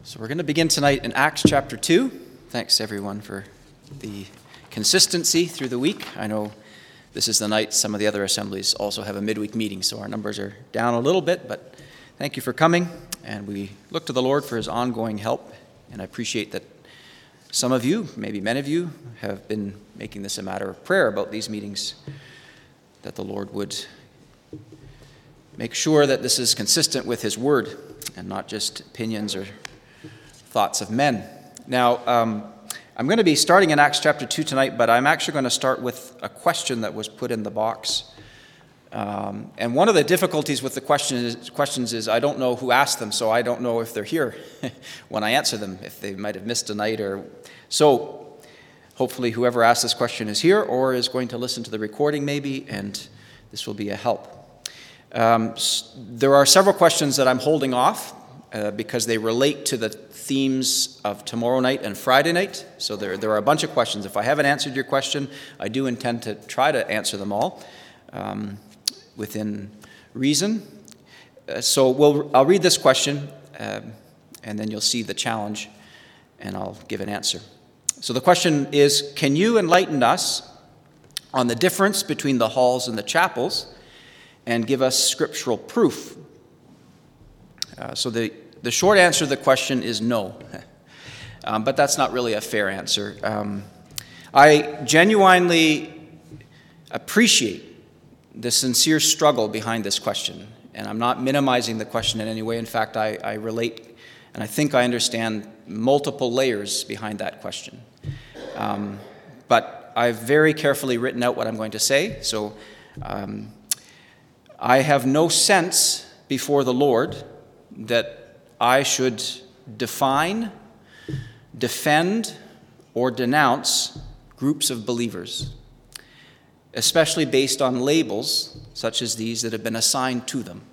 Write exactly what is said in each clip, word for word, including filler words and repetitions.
So we're going to begin tonight in Acts chapter two. Thanks everyone for the consistency through the week. I know this is the night some of the other assemblies also have a midweek meeting, so our numbers are down a little bit, but thank you for coming, and we look to the Lord for his ongoing help, and I appreciate that some of you, maybe many of you, have been making this a matter of prayer about these meetings, that the Lord would make sure that this is consistent with his word and not just opinions or thoughts of men. Now, um, I'm going to be starting in Acts chapter two tonight, but I'm actually going to start with a question that was put in the box. Um, and one of the difficulties with the question is, questions is I don't know who asked them, so I don't know if they're here when I answer them, if they might have missed a night or... So hopefully whoever asked this question is here or is going to listen to the recording maybe, and this will be a help. Um, there are several questions that I'm holding off uh, because they relate to the themes of tomorrow night and Friday night. So there, there are a bunch of questions. If I haven't answered your question, I do intend to try to answer them all um, within reason. Uh, so we'll, I'll read this question, um, and then you'll see the challenge, and I'll give an answer. So the question is, can you enlighten us on the difference between the halls and the chapels and give us scriptural proof? Uh, so the The short answer to the question is no, um, but that's not really a fair answer. Um, I genuinely appreciate the sincere struggle behind this question, and I'm not minimizing the question in any way. In fact, I, I relate, and I think I understand multiple layers behind that question. Um, but I've very carefully written out what I'm going to say, so um, I have no sense before the Lord that I should define, defend, or denounce groups of believers, especially based on labels such as these that have been assigned to them.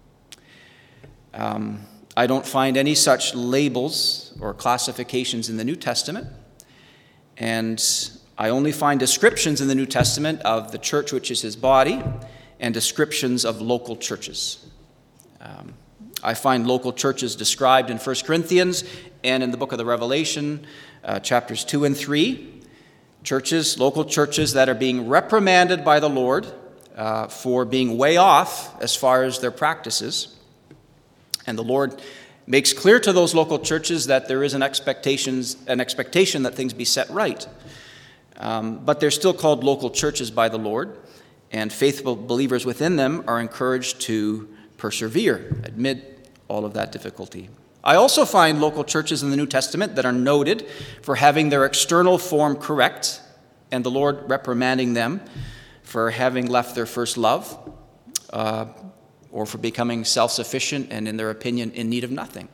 Um, I don't find any such labels or classifications in the New Testament, and I only find descriptions in the New Testament of the church which is his body and descriptions of local churches. Um, I find local churches described in First Corinthians and in the book of the Revelation, uh, chapters two and three. Churches, local churches that are being reprimanded by the Lord uh, for being way off as far as their practices. And the Lord makes clear to those local churches that there is an expectations, an expectation that things be set right. Um, but they're still called local churches by the Lord, and faithful believers within them are encouraged to persevere amid all of that difficulty. I also find local churches in the New Testament that are noted for having their external form correct, and the Lord reprimanding them for having left their first love, uh, or for becoming self-sufficient and, in their opinion, in need of nothing.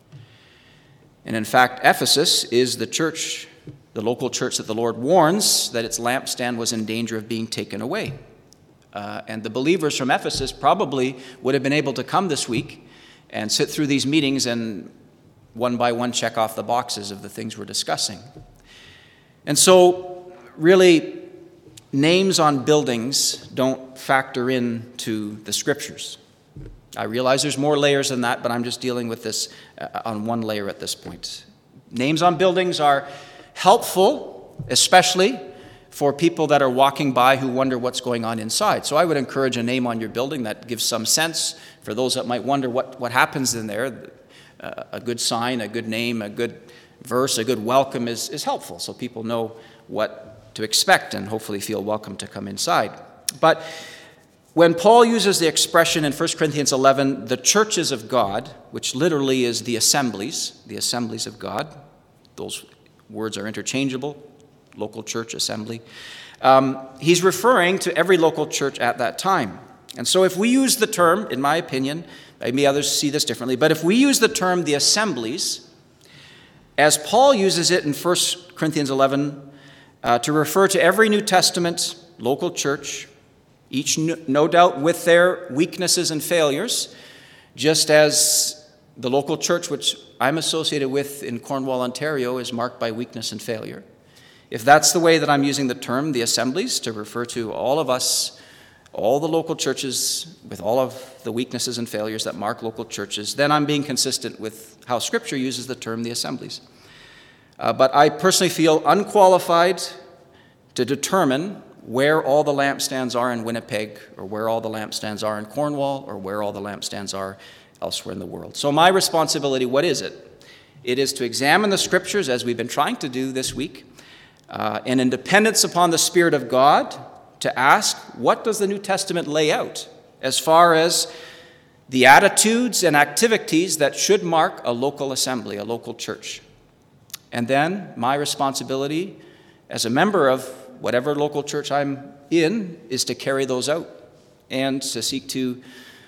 And in fact, Ephesus is the church, the local church that the Lord warns that its lampstand was in danger of being taken away. Uh, and the believers from Ephesus probably would have been able to come this week and sit through these meetings and one by one check off the boxes of the things we're discussing. And so, really, names on buildings don't factor into the scriptures. I realize there's more layers than that, but I'm just dealing with this uh, on one layer at this point. Names on buildings are helpful, especially for people that are walking by who wonder what's going on inside. So I would encourage a name on your building that gives some sense for those that might wonder what, what happens in there. Uh, a good sign, a good name, a good verse, a good welcome is, is helpful so people know what to expect and hopefully feel welcome to come inside. But when Paul uses the expression in First Corinthians eleven, the churches of God, which literally is the assemblies, the assemblies of God, those words are interchangeable, local church, assembly. Um, he's referring to every local church at that time. And so if we use the term, in my opinion, maybe others see this differently, but if we use the term the assemblies, as Paul uses it in First Corinthians eleven, uh, to refer to every New Testament local church, each no, no doubt with their weaknesses and failures, just as the local church which I'm associated with in Cornwall, Ontario, is marked by weakness and failure. If that's the way that I'm using the term, the assemblies, to refer to all of us all the local churches with all of the weaknesses and failures that mark local churches, then I'm being consistent with how Scripture uses the term the assemblies. Uh, but I personally feel unqualified to determine where all the lampstands are in Winnipeg, or where all the lampstands are in Cornwall, or where all the lampstands are elsewhere in the world. So my responsibility, what is it? It is to examine the Scriptures, as we've been trying to do this week, uh, and in dependence upon the Spirit of God, to ask, what does the New Testament lay out as far as the attitudes and activities that should mark a local assembly, a local church? And then my responsibility as a member of whatever local church I'm in is to carry those out and to seek to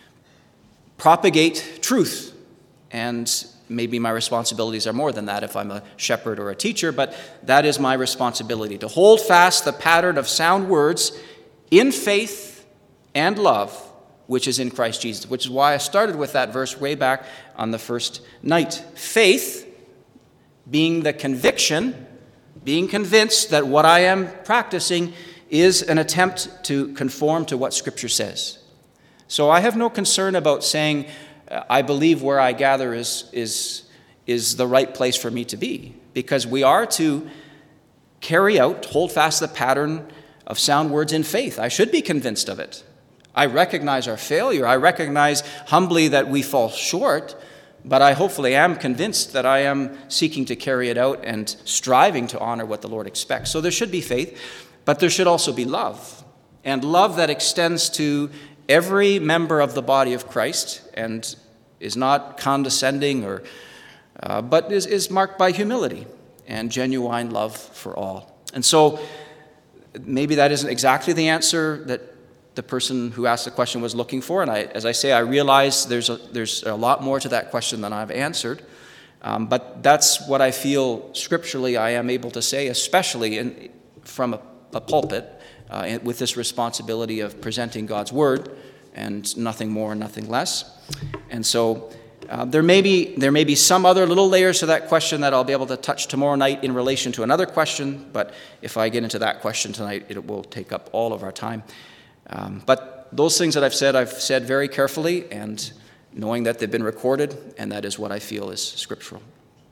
propagate truth. And maybe my responsibilities are more than that if I'm a shepherd or a teacher, but that is my responsibility, to hold fast the pattern of sound words in faith and love, which is in Christ Jesus, which is why I started with that verse way back on the first night. Faith being the conviction, being convinced that what I am practicing is an attempt to conform to what Scripture says. So I have no concern about saying, uh, I believe where I gather is, is, is the right place for me to be, because we are to carry out, hold fast the pattern of sound words in faith. I should be convinced of it. I recognize our failure. I recognize humbly that we fall short, but I hopefully am convinced that I am seeking to carry it out and striving to honor what the Lord expects. So there should be faith, but there should also be love, and love that extends to every member of the body of Christ and is not condescending, or, uh, but is, is marked by humility and genuine love for all. And so maybe that isn't exactly the answer that the person who asked the question was looking for. And I, as I say, I realize there's a, there's a lot more to that question than I've answered. Um, but that's what I feel scripturally I am able to say, especially in, from a, a pulpit, uh, with this responsibility of presenting God's word and nothing more, nothing less. And so uh, there may be there may be some other little layers to that question that I'll be able to touch tomorrow night in relation to another question. But if I get into that question tonight, it will take up all of our time. Um, but those things that I've said, I've said very carefully, and knowing that they've been recorded, and that is what I feel is scriptural.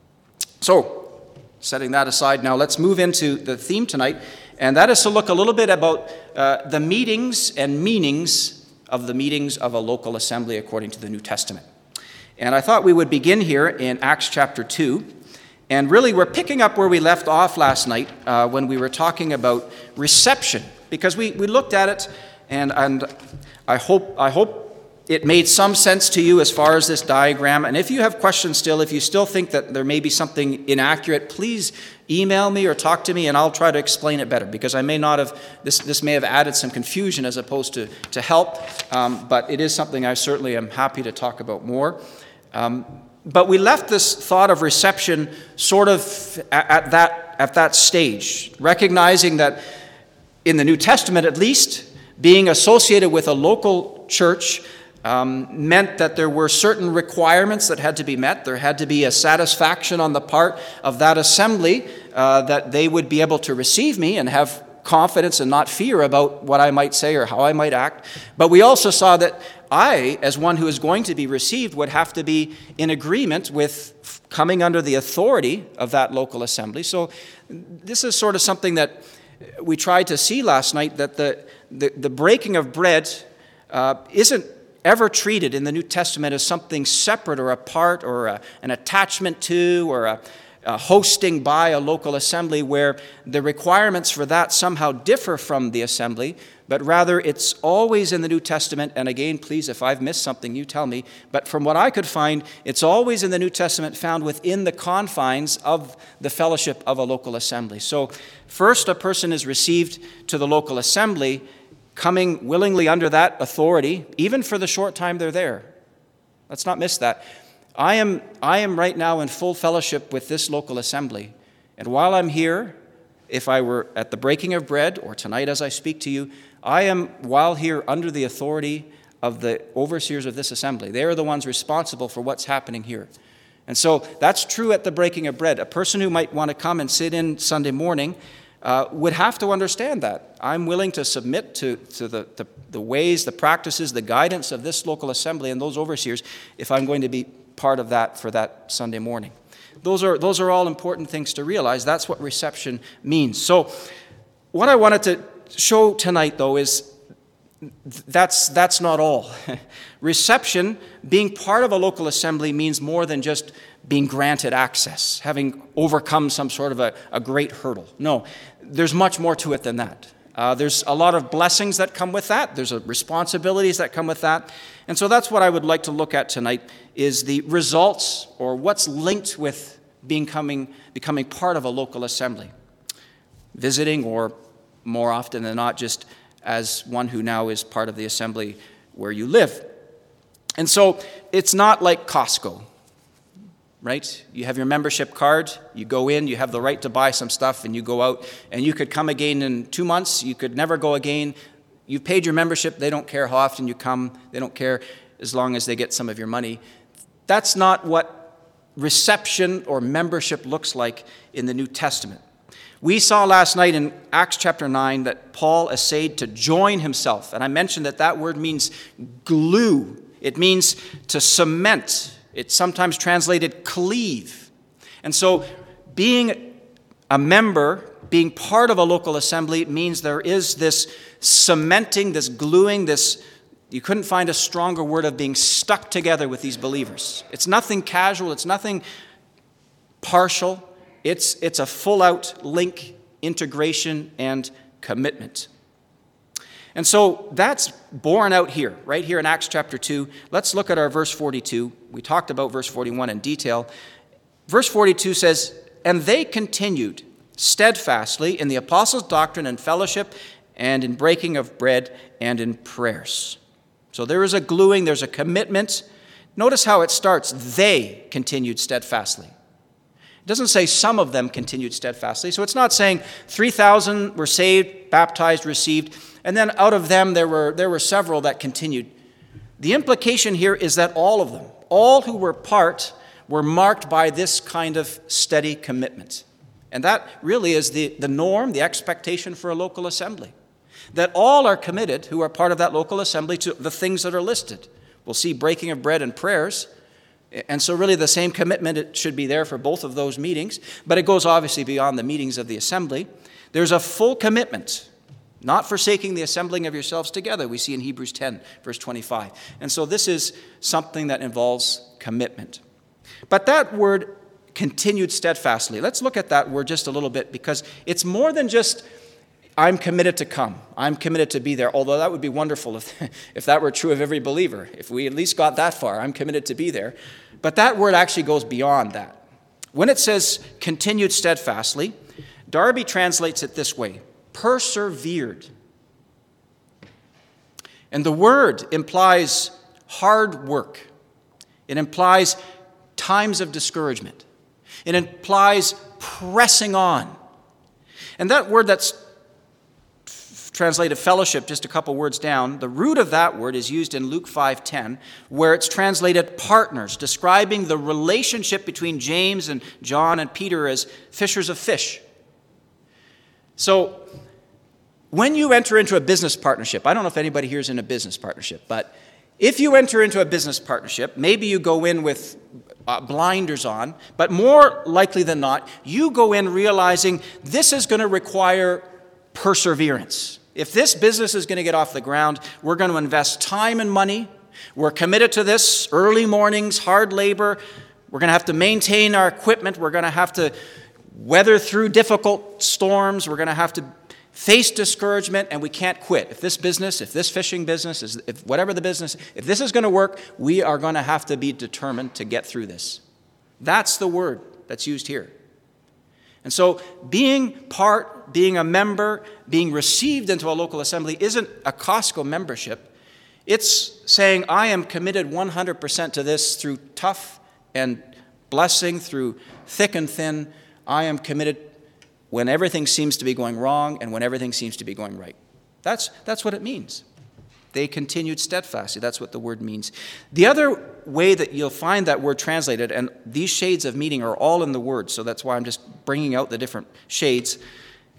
So, setting that aside now, let's move into the theme tonight, and that is to look a little bit about uh, the meetings and meanings of the meetings of a local assembly according to the New Testament. And I thought we would begin here in Acts chapter two, and really we're picking up where we left off last night uh, when we were talking about reception, because we, we looked at it. And, and I hope I hope it made some sense to you as far as this diagram. And if you have questions still, if you still think that there may be something inaccurate, please email me or talk to me, and I'll try to explain it better, because I may not have, this, this may have added some confusion as opposed to, to help. Um, but it is something I certainly am happy to talk about more. Um, but we left this thought of reception sort of at, at, that, at that stage, recognizing that in the New Testament at least, being associated with a local church um, meant that there were certain requirements that had to be met. There had to be a satisfaction on the part of that assembly uh, that they would be able to receive me and have confidence and not fear about what I might say or how I might act. But we also saw that I, as one who is going to be received, would have to be in agreement with coming under the authority of that local assembly. So this is sort of something that we tried to see last night, that the The, the breaking of bread uh, isn't ever treated in the New Testament as something separate or apart, or a, an attachment to, or a, a hosting by a local assembly where the requirements for that somehow differ from the assembly, but rather it's always in the New Testament. And again, please, if I've missed something, you tell me. But from what I could find, it's always in the New Testament found within the confines of the fellowship of a local assembly. So first, a person is received to the local assembly, coming willingly under that authority, even for the short time they're there. Let's not miss that. I am, I am right now in full fellowship with this local assembly. And while I'm here, if I were at the breaking of bread, or tonight as I speak to you, I am, while here, under the authority of the overseers of this assembly. They are the ones responsible for what's happening here. And so that's true at the breaking of bread. A person who might want to come and sit in Sunday morning uh, would have to understand that. I'm willing to submit to, to the, the, the ways, the practices, the guidance of this local assembly and those overseers if I'm going to be part of that for that Sunday morning. Those are, those are all important things to realize. That's what reception means. So what I wanted to show tonight, though, is that's, that's not all. Reception, being part of a local assembly, means more than just being granted access, having overcome some sort of a, a great hurdle. No, there's much more to it than that. Uh, there's a lot of blessings that come with that. There's a responsibilities that come with that. And so that's what I would like to look at tonight, is the results or what's linked with being coming, becoming part of a local assembly. Visiting, or more often than not, just as one who now is part of the assembly where you live. And so it's not like Costco, right? You have your membership card, you go in, you have the right to buy some stuff, and you go out, and you could come again in two months, you could never go again. You've paid your membership, they don't care how often you come, they don't care as long as they get some of your money. That's not what reception or membership looks like in the New Testament. We saw last night in Acts chapter nine that Paul essayed to join himself, and I mentioned that that word means glue. It means to cement. It's sometimes translated cleave. And so being a member, being part of a local assembly, means there is this cementing, this gluing, this, you couldn't find a stronger word, of being stuck together with these believers. It's nothing casual, it's nothing partial. It's, it's a full-out link, integration, and commitment. And so that's borne out here, right here in Acts chapter two. Let's look at our verse forty-two. We talked about verse forty-one in detail. Verse forty-two says, "And they continued steadfastly in the apostles' doctrine and fellowship, and in breaking of bread, and in prayers." So there is a gluing, there's a commitment. Notice how it starts. They continued steadfastly. It doesn't say some of them continued steadfastly. So it's not saying three thousand were saved, baptized, received, and then out of them there were, there were several that continued. The implication here is that all of them, all who were part, were marked by this kind of steady commitment. And that really is the, the norm, the expectation for a local assembly. That all are committed who are part of that local assembly to the things that are listed. We'll see breaking of bread and prayers. And so really the same commitment, it should be there for both of those meetings, but it goes obviously beyond the meetings of the assembly. There's a full commitment, not forsaking the assembling of yourselves together, we see in Hebrews ten, verse twenty-five. And so this is something that involves commitment. But that word, continued steadfastly, let's look at that word just a little bit, because it's more than just, I'm committed to come. I'm committed to be there, although that would be wonderful if, if that were true of every believer. If we at least got that far, I'm committed to be there. But that word actually goes beyond that. When it says continued steadfastly, Darby translates it this way, persevered. And the word implies hard work. It implies times of discouragement. It implies pressing on. And that word that's translated fellowship, just a couple words down, the root of that word is used in Luke five ten, where it's translated partners, describing the relationship between James and John and Peter as fishers of fish. So when you enter into a business partnership, I don't know if anybody here is in a business partnership, but if you enter into a business partnership, maybe you go in with uh, blinders on, but more likely than not, you go in realizing this is going to require perseverance. If this business is going to get off the ground, we're going to invest time and money. We're committed to this, early mornings, hard labor. We're going to have to maintain our equipment. We're going to have to weather through difficult storms. We're going to have to face discouragement, and we can't quit. If this business, if this fishing business, is, if whatever the business, if this is going to work, we are going to have to be determined to get through this. That's the word that's used here. And so being part, being a member, being received into a local assembly isn't a Costco membership. It's saying I am committed one hundred percent to this through tough and blessing, through thick and thin. I am committed when everything seems to be going wrong and when everything seems to be going right. That's, that's what it means. They continued steadfastly. That's what the word means. The other way that you'll find that word translated, and these shades of meaning are all in the word, so that's why I'm just bringing out the different shades,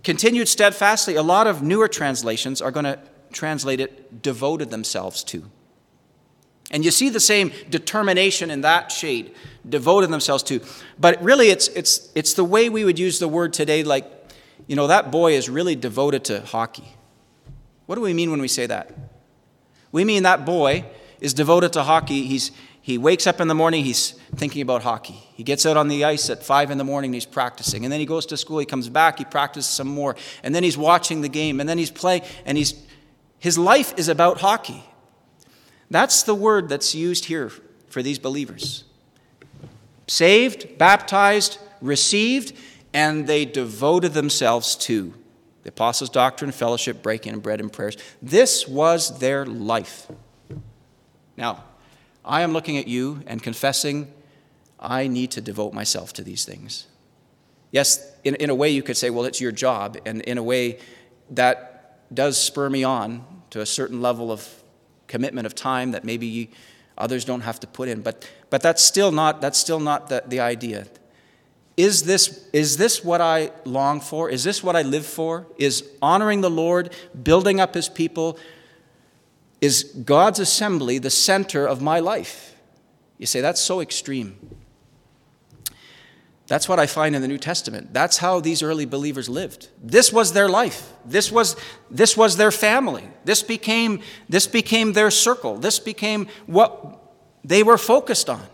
continued steadfastly, a lot of newer translations are going to translate it devoted themselves to. And you see the same determination in that shade, devoted themselves to. But really, it's it's it's the way we would use the word today, like, you know, that boy is really devoted to hockey. What do we mean when we say that? We mean that boy is devoted to hockey. He's he wakes up in the morning, he's thinking about hockey. He gets out on the ice at five in the morning, and he's practicing. And then he goes to school, he comes back, he practices some more. And then he's watching the game, and then he's playing, and he's his life is about hockey. That's the word that's used here for these believers. Saved, baptized, received, and they devoted themselves to the apostles' doctrine, fellowship, breaking of bread, and prayers. This was their life. Now, I am looking at you and confessing I need to devote myself to these things. Yes, in, in a way you could say, well, it's your job, and in a way that does spur me on to a certain level of commitment of time that maybe you, others don't have to put in. But but that's still not that's still not the, the idea. Is this is this what I long for? Is this what I live for? Is honoring the Lord, building up his people, is God's assembly the center of my life? You say, that's so extreme. That's what I find in the New Testament. That's how these early believers lived. This was their life. This was, this was their family. This became, this became their circle. This became what they were focused on.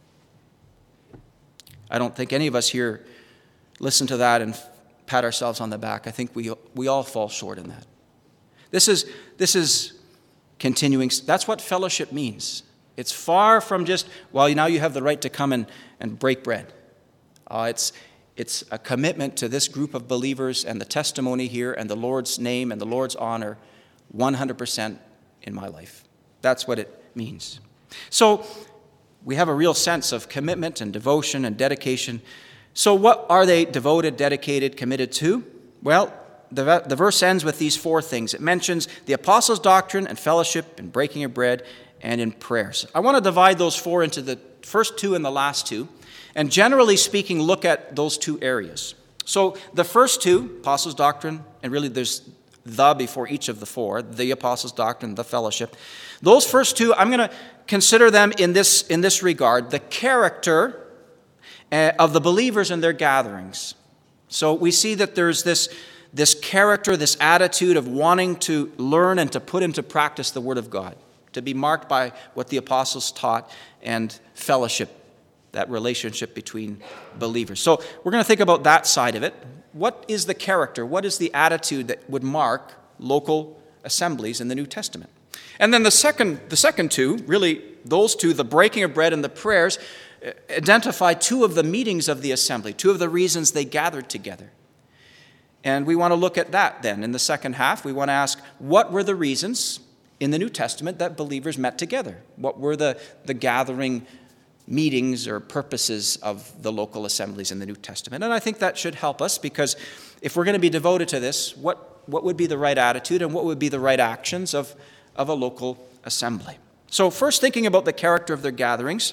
I don't think any of us here listen to that and pat ourselves on the back. I think we, we all fall short in that. This is, this is continuing. That's what fellowship means. It's far from just, well, now you have the right to come and, and break bread. Uh, it's, it's a commitment to this group of believers and the testimony here and the Lord's name and the Lord's honor one hundred percent in my life. That's what it means. So we have a real sense of commitment and devotion and dedication. So what are they devoted, dedicated, committed to? Well, the, the verse ends with these four things. It mentions the apostles' doctrine and fellowship and breaking of bread and in prayers. I want to divide those four into the first two and the last two. And generally speaking, look at those two areas. So the first two, apostles' doctrine, and really there's the before each of the four, the apostles' doctrine, the fellowship. Those first two, I'm going to consider them in this, in this regard, the character uh, of the believers in their gatherings. So we see that there's this, this character, this attitude of wanting to learn and to put into practice the Word of God, to be marked by what the apostles taught and fellowship, that relationship between believers. So we're going to think about that side of it. What is the character? What is the attitude that would mark local assemblies in the New Testament? And then the second, the second two, really those two, the breaking of bread and the prayers, identify two of the meetings of the assembly, two of the reasons they gathered together. And we want to look at that then. In the second half, we want to ask, what were the reasons in the New Testament that believers met together? What were the, the gathering meetings or purposes of the local assemblies in the New Testament? And I think that should help us, because if we're going to be devoted to this, what, what would be the right attitude and what would be the right actions of, of a local assembly? So first, thinking about the character of their gatherings,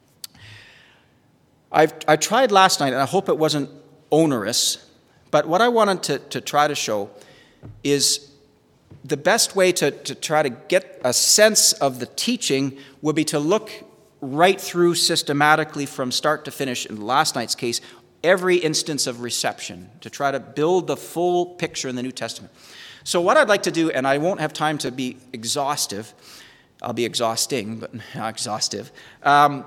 I've, I tried last night, and I hope it wasn't onerous, but what I wanted to, to try to show is the best way to, to try to get a sense of the teaching would be to look right through systematically from start to finish, in last night's case, every instance of reception, to try to build the full picture in the New Testament. So what I'd like to do, and I won't have time to be exhaustive, I'll be exhausting, but not exhaustive. Um,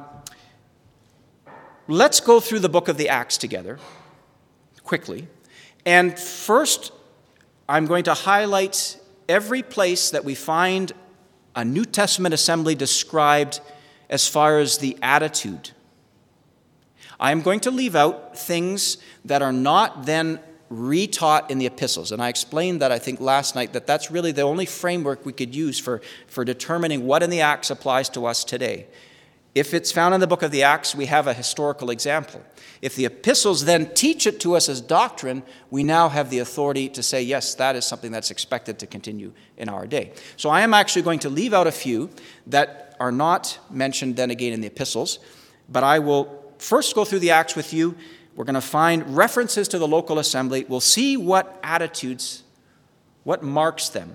let's go through the book of the Acts together, quickly. And first, I'm going to highlight every place that we find a New Testament assembly described as far as the attitude. I am going to leave out things that are not then retaught in the epistles. And I explained that, I think, last night, that that's really the only framework we could use for, for determining what in the Acts applies to us today. If it's found in the book of the Acts, we have a historical example. If the epistles then teach it to us as doctrine, we now have the authority to say, yes, that is something that's expected to continue in our day. So I am actually going to leave out a few that are not mentioned then again in the epistles, but I will first go through the Acts with you. We're going to find references to the local assembly. We'll see what attitudes, what marks them.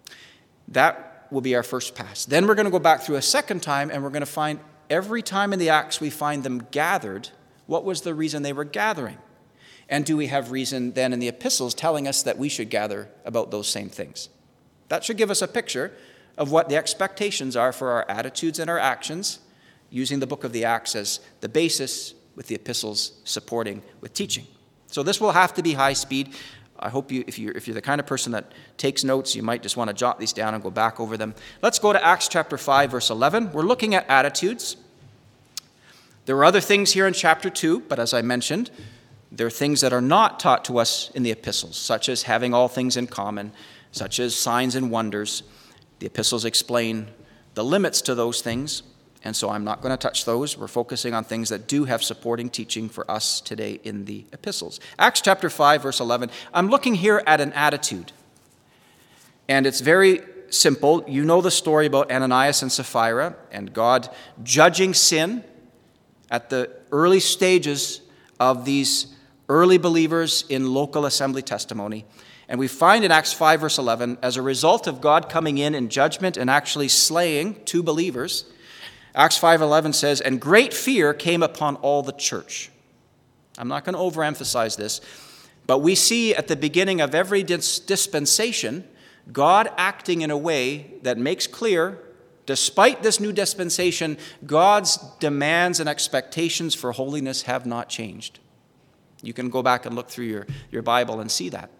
That will be our first pass. Then we're going to go back through a second time, and we're going to find every time in the Acts we find them gathered, what was the reason they were gathering? And do we have reason then in the epistles telling us that we should gather about those same things? That should give us a picture of what the expectations are for our attitudes and our actions, using the book of the Acts as the basis, with the epistles supporting with teaching. So this will have to be high speed. I hope you, if you're, if you're the kind of person that takes notes, you might just want to jot these down and go back over them. Let's go to Acts chapter five, verse eleven. We're looking at attitudes. There are other things here in chapter two, but as I mentioned, there are things that are not taught to us in the epistles, such as having all things in common, such as signs and wonders. The epistles explain the limits to those things, and so I'm not going to touch those. We're focusing on things that do have supporting teaching for us today in the epistles. Acts chapter five, verse eleven. I'm looking here at an attitude, and it's very simple. You know the story about Ananias and Sapphira and God judging sin at the early stages of these early believers in local assembly testimony. And we find in Acts five, verse eleven, as a result of God coming in in judgment and actually slaying two believers, Acts five eleven says, "And great fear came upon all the church." I'm not going to overemphasize this, but we see at the beginning of every dis- dispensation, God acting in a way that makes clear, despite this new dispensation, God's demands and expectations for holiness have not changed. You can go back and look through your, your Bible and see that.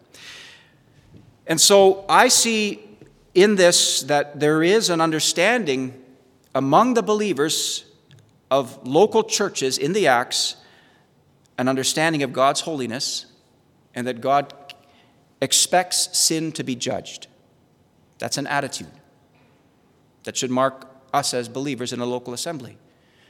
And so I see in this that there is an understanding among the believers of local churches in the Acts, an understanding of God's holiness, and that God expects sin to be judged. That's an attitude that should mark us as believers in a local assembly.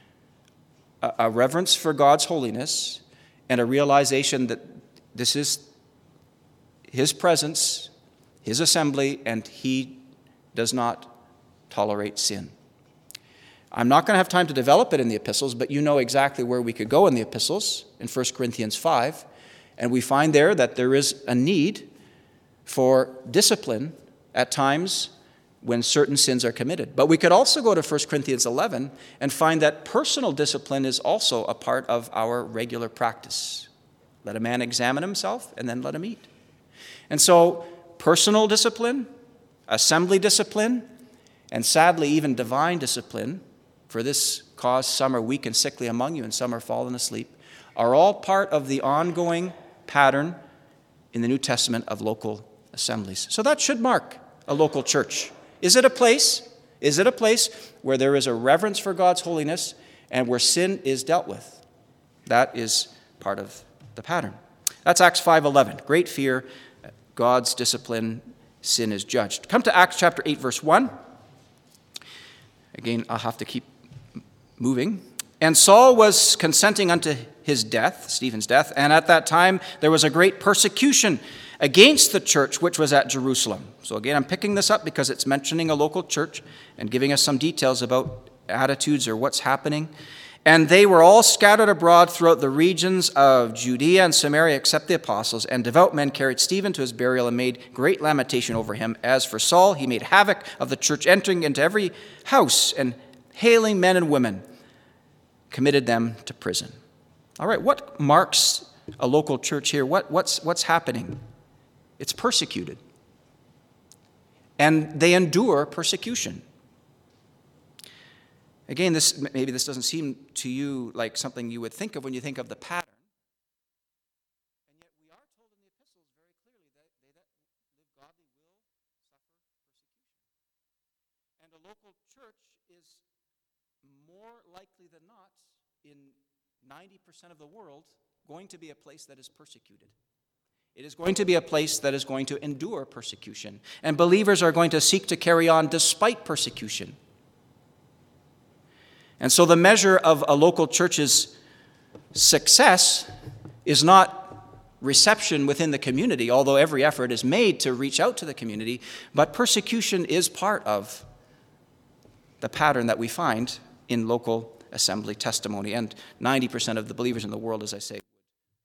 A, a reverence for God's holiness and a realization that this is His presence, His assembly, and He does not tolerate sin. I'm not going to have time to develop it in the epistles, but you know exactly where we could go in the epistles, in First Corinthians five, and we find there that there is a need for discipline at times when certain sins are committed. But we could also go to First Corinthians eleven and find that personal discipline is also a part of our regular practice. Let a man examine himself, and then let him eat. And so, personal discipline, assembly discipline, and sadly even divine discipline, for this cause some are weak and sickly among you, and some are fallen asleep, are all part of the ongoing pattern in the New Testament of local assemblies. So that should mark a local church. Is it a place? Is it a place where there is a reverence for God's holiness and where sin is dealt with? That is part of the pattern. That's Acts five eleven. Great fear, God's discipline, sin is judged. Come to Acts chapter eight, verse one. Again, I'll have to keep moving. "And Saul was consenting unto his death," Stephen's death, "and at that time there was a great persecution against the church which was at Jerusalem." So again, I'm picking this up because it's mentioning a local church and giving us some details about attitudes or what's happening. "And they were all scattered abroad throughout the regions of Judea and Samaria except the apostles. And devout men carried Stephen to his burial and made great lamentation over him. As for Saul, he made havoc of the church, entering into every house and hailing men and women, committed them to prison." All right, what marks a local church here? What, what's, what's happening? It's persecuted. And they endure persecution. Again, this maybe this doesn't seem to you like something you would think of when you think of the pattern. And yet we are told in the epistles very clearly that they that live godly will suffer persecution. And a local church is more likely than not, in ninety percent of the world, going to be a place that is persecuted. It is going to be a place that is going to endure persecution. And believers are going to seek to carry on despite persecution. And so the measure of a local church's success is not reception within the community, although every effort is made to reach out to the community, but persecution is part of the pattern that we find in local assembly testimony. And ninety percent of the believers in the world, as I say,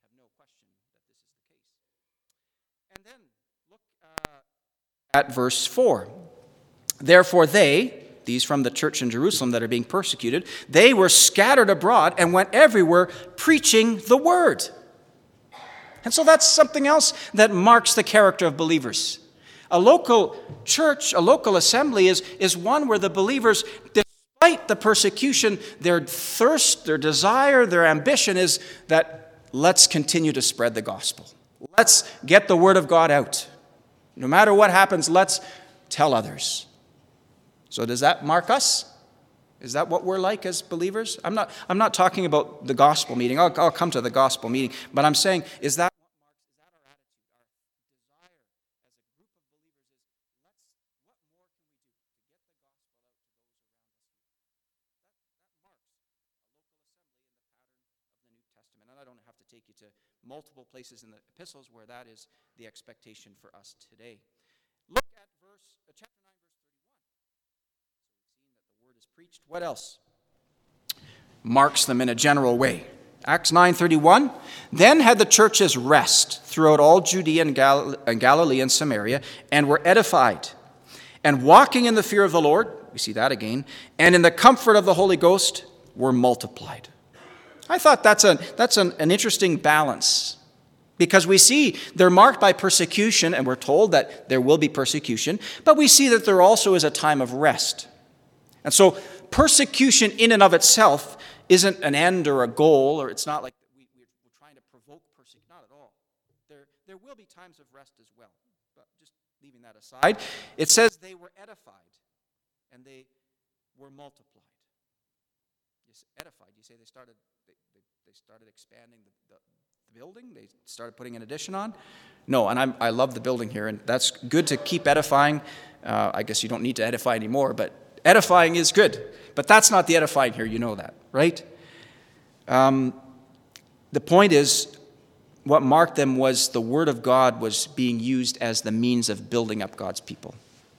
at verse four. Therefore they, these from the church in Jerusalem that are being persecuted, they were scattered abroad and went everywhere preaching the word. And so that's something else that marks the character of believers. A local church, a local assembly is, is one where the believers, despite the persecution, their thirst, their desire, their ambition is that let's continue to spread the gospel. Let's get the word of God out. No matter what happens, let's tell others. So does that mark us? Is that what we're like as believers? I'm not, I'm not talking about the gospel meeting. I'll, I'll come to the gospel meeting. But I'm saying, is that take you to multiple places in the epistles where that is the expectation for us today. Look at verse uh, chapter nine, verse thirty-one. So we've seen that the word is preached. What else marks them in a general way? Acts nine thirty-one. Then had the churches rest throughout all Judea and, Gal- and Galilee and Samaria, and were edified, and walking in the fear of the Lord, we see that again, and in the comfort of the Holy Ghost were multiplied. I thought that's, a, that's an, an interesting balance, because we see they're marked by persecution, and we're told that there will be persecution, but we see that there also is a time of rest. And so persecution in and of itself isn't an end or a goal, or it's not like we, we're trying to provoke persecution. Not at all. There, there will be times of rest as well, but just leaving that aside, it says they were edified, and they were multiplied. Yes, edified. You say they started... They, they, they started expanding the, the, the building? They started putting an addition on? No, and I'm, I love the building here, and that's good to keep edifying. Uh, I guess you don't need to edify anymore, but edifying is good. But that's not the edifying here, you know that, right? Um, the point is, what marked them was the Word of God was being used as the means of building up God's people.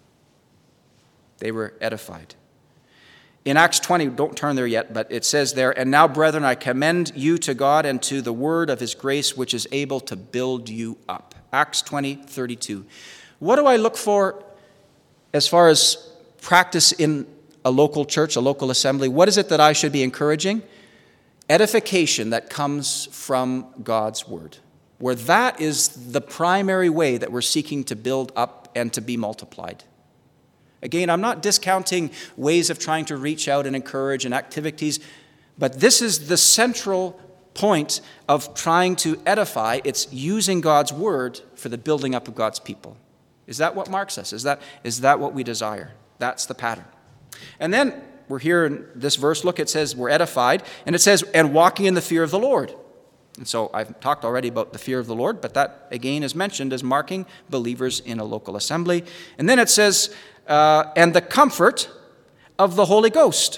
They were edified. In Acts twenty, don't turn there yet, but it says there, and now, brethren, I commend you to God and to the word of his grace, which is able to build you up. Acts twenty thirty-two. What do I look for as far as practice in a local church, a local assembly? What is it that I should be encouraging? Edification that comes from God's word, where that is the primary way that we're seeking to build up and to be multiplied. Again, I'm not discounting ways of trying to reach out and encourage and activities, but this is the central point of trying to edify. It's using God's word for the building up of God's people. Is that what marks us? Is that, is that what we desire? That's the pattern. And then we're here in this verse. Look, it says we're edified, and it says, and walking in the fear of the Lord. And so I've talked already about the fear of the Lord, but that again is mentioned as marking believers in a local assembly. And then it says, Uh, and the comfort of the Holy Ghost.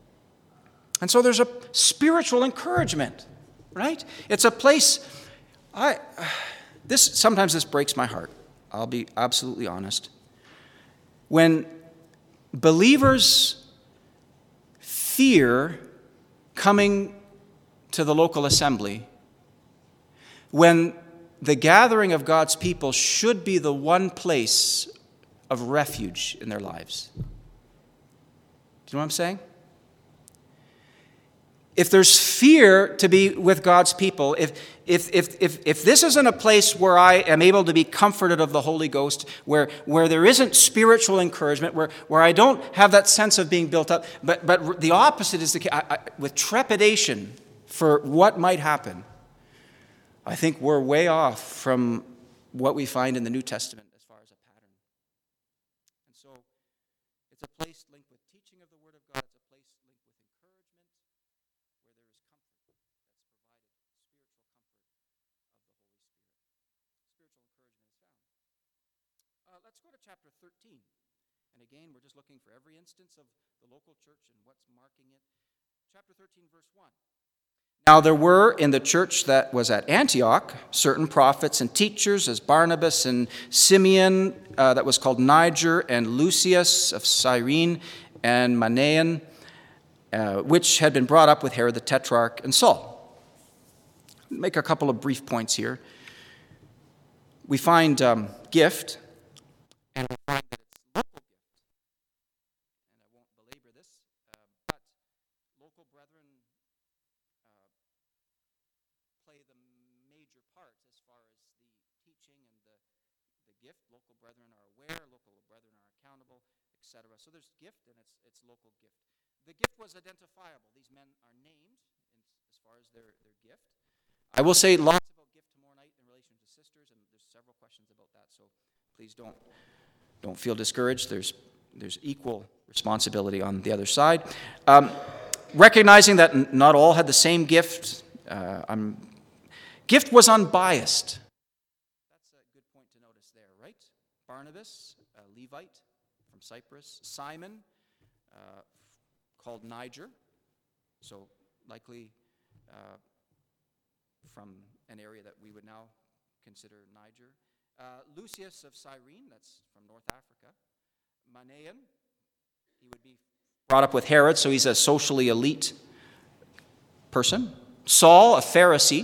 And so there's a spiritual encouragement, right? It's a place, I, this, sometimes this breaks my heart. I'll be absolutely honest. When believers fear coming to the local assembly, when the gathering of God's people should be the one place of refuge in their lives. Do you know what I'm saying? If there's fear to be with God's people, if, if, if, if, if this isn't a place where I am able to be comforted of the Holy Ghost, where, where there isn't spiritual encouragement, where, where I don't have that sense of being built up, but, but the opposite is the case, I, I, with trepidation for what might happen, I think we're way off from what we find in the New Testament. It's a place linked with teaching of the Word of God. It's a place linked with encouragement, where there is comfort that's provided, spiritual comfort of the Holy Spirit. Spiritual encouragement is found. Uh, let's go to chapter thirteen. And again, we're just looking for every instance of the local church and what's marking it. Chapter thirteen, verse one. Now there were in the church that was at Antioch certain prophets and teachers, as Barnabas and Simeon, uh, that was called Niger, and Lucius of Cyrene, and Manaen, uh, which had been brought up with Herod the Tetrarch and Saul. I'll make a couple of brief points here. We find um, gift, And we find that it's local gift. And I won't belabor this, uh, but local brethren uh, play the major part as far as the teaching and the, the gift. Local brethren are aware, local brethren are accountable, et cetera. So there's gift, and it's it's local gift. The gift was identifiable. These men are named in, as far as their, their gift. I will say lots about gift tomorrow night in relation to sisters, and there's several questions about that, so please don't don't feel discouraged. There's there's equal responsibility on the other side. Um, recognizing that n- not all had the same gift, uh, I'm, gift was unbiased. That's a good point to notice there, right? Barnabas, a Levite from Cyprus. Simon, uh, called Niger, so likely uh, from an area that we would now consider Niger. Uh, Lucius of Cyrene, that's from North Africa. Manaen, he would be brought up with Herod, so he's a socially elite person. Saul, a Pharisee.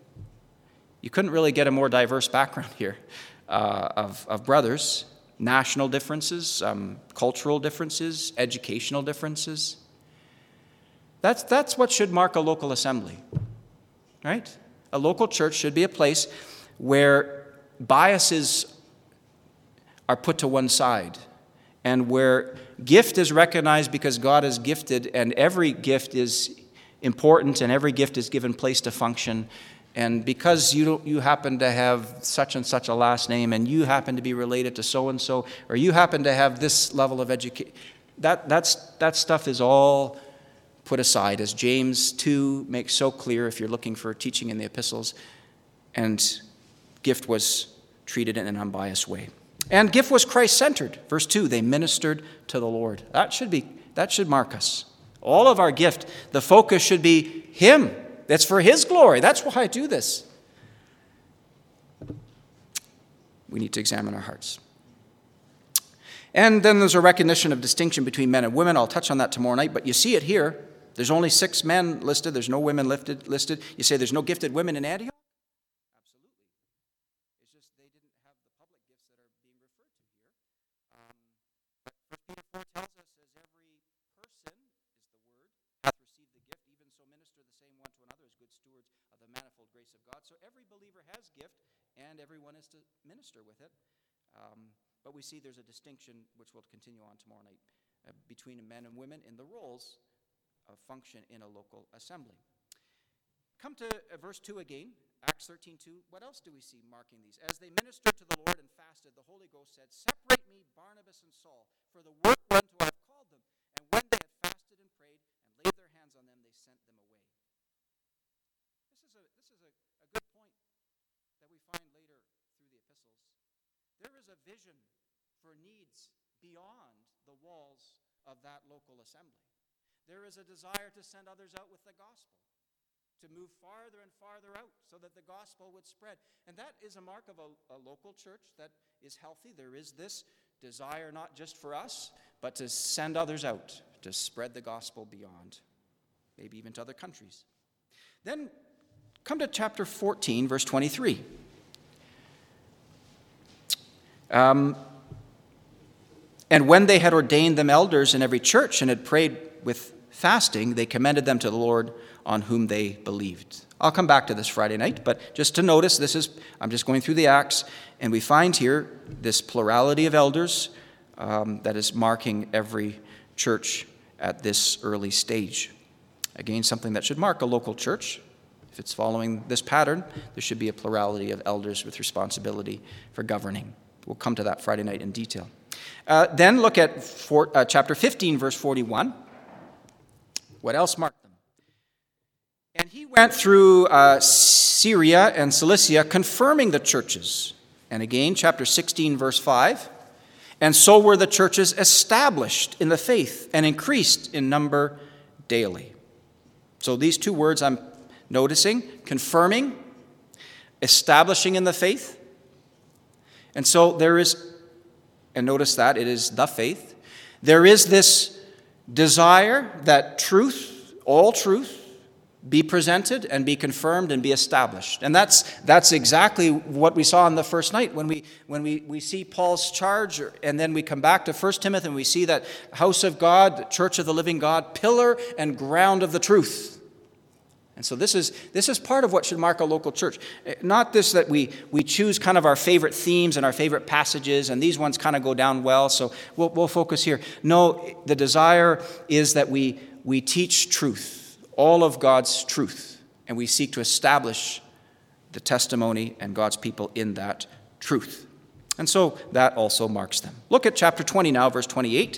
You couldn't really get a more diverse background here uh, of, of brothers. National differences, um, cultural differences, educational differences. That's, that's what should mark a local assembly, right? A local church should be a place where biases are put to one side and where gift is recognized because God is gifted, and every gift is important and every gift is given place to function. And because you don't, you happen to have such and such a last name, and you happen to be related to so-and-so, or you happen to have this level of education, that, that's, that stuff is all put aside, as James two makes so clear if you're looking for teaching in the epistles. And gift was treated in an unbiased way. And gift was Christ-centered. Verse two, they ministered to the Lord. That should be, that should mark us. All of our gift, the focus should be Him. That's for His glory. That's why I do this. We need to examine our hearts. And then there's a recognition of distinction between men and women. I'll touch on that tomorrow night, but you see it here. There's only six men listed. There's no women listed. listed. You say there's no gifted women in Antioch? Absolutely. It's just they didn't have the public gifts that are being referred to here. Um, but First Peter four tells us, as every person, is the word, hath received the gift, even so minister the same one to another as good stewards of the manifold grace of God. So every believer has gift, and everyone is to minister with it. Um, but we see there's a distinction, which we'll continue on tomorrow night, uh, between men and women in the roles of function in a local assembly. Come to uh, verse two again, Acts thirteen two. What else do we see marking these? As they ministered to the Lord and fasted, the Holy Ghost said, "Separate me, Barnabas and Saul, for the work whereunto I have called them." And when they had fasted and prayed and laid their hands on them, they sent them away. This is a this is a, a good point that we find later through the epistles. There is a vision for needs beyond the walls of that local assembly. There is a desire to send others out with the gospel, to move farther and farther out so that the gospel would spread. And that is a mark of a, a local church that is healthy. There is this desire not just for us, but to send others out, to spread the gospel beyond, maybe even to other countries. Then come to chapter fourteen, verse twenty-three. Um, and when they had ordained them elders in every church and had prayed with fasting, they commended them to the Lord on whom they believed. I'll come back to this Friday night, but just to notice, this is, I'm just going through the Acts, and we find here this plurality of elders um, that is marking every church at this early stage. Again, something that should mark a local church. If it's following this pattern, there should be a plurality of elders with responsibility for governing. We'll come to that Friday night in detail. Uh, then look at four, uh, chapter fifteen, verse forty-one. What else marked them? And he went through uh, Syria and Cilicia, confirming the churches. And again, chapter sixteen, verse five. And so were the churches established in the faith and increased in number daily. So these two words I'm noticing: confirming, establishing in the faith. And so there is, and notice that it is the faith. There is this desire that truth, all truth, be presented and be confirmed and be established. And that's that's exactly what we saw on the first night when we when we, we see Paul's charge, and then we come back to First Timothy and we see that house of God, church of the living God, pillar and ground of the truth. And so this is this is part of what should mark a local church. Not this that we we choose kind of our favorite themes and our favorite passages, and these ones kind of go down well, so we'll, we'll focus here. No, the desire is that we we teach truth. All of God's truth, and we seek to establish the testimony and God's people in that truth. And so that also marks them. Look at chapter twenty now, verse twenty-eight.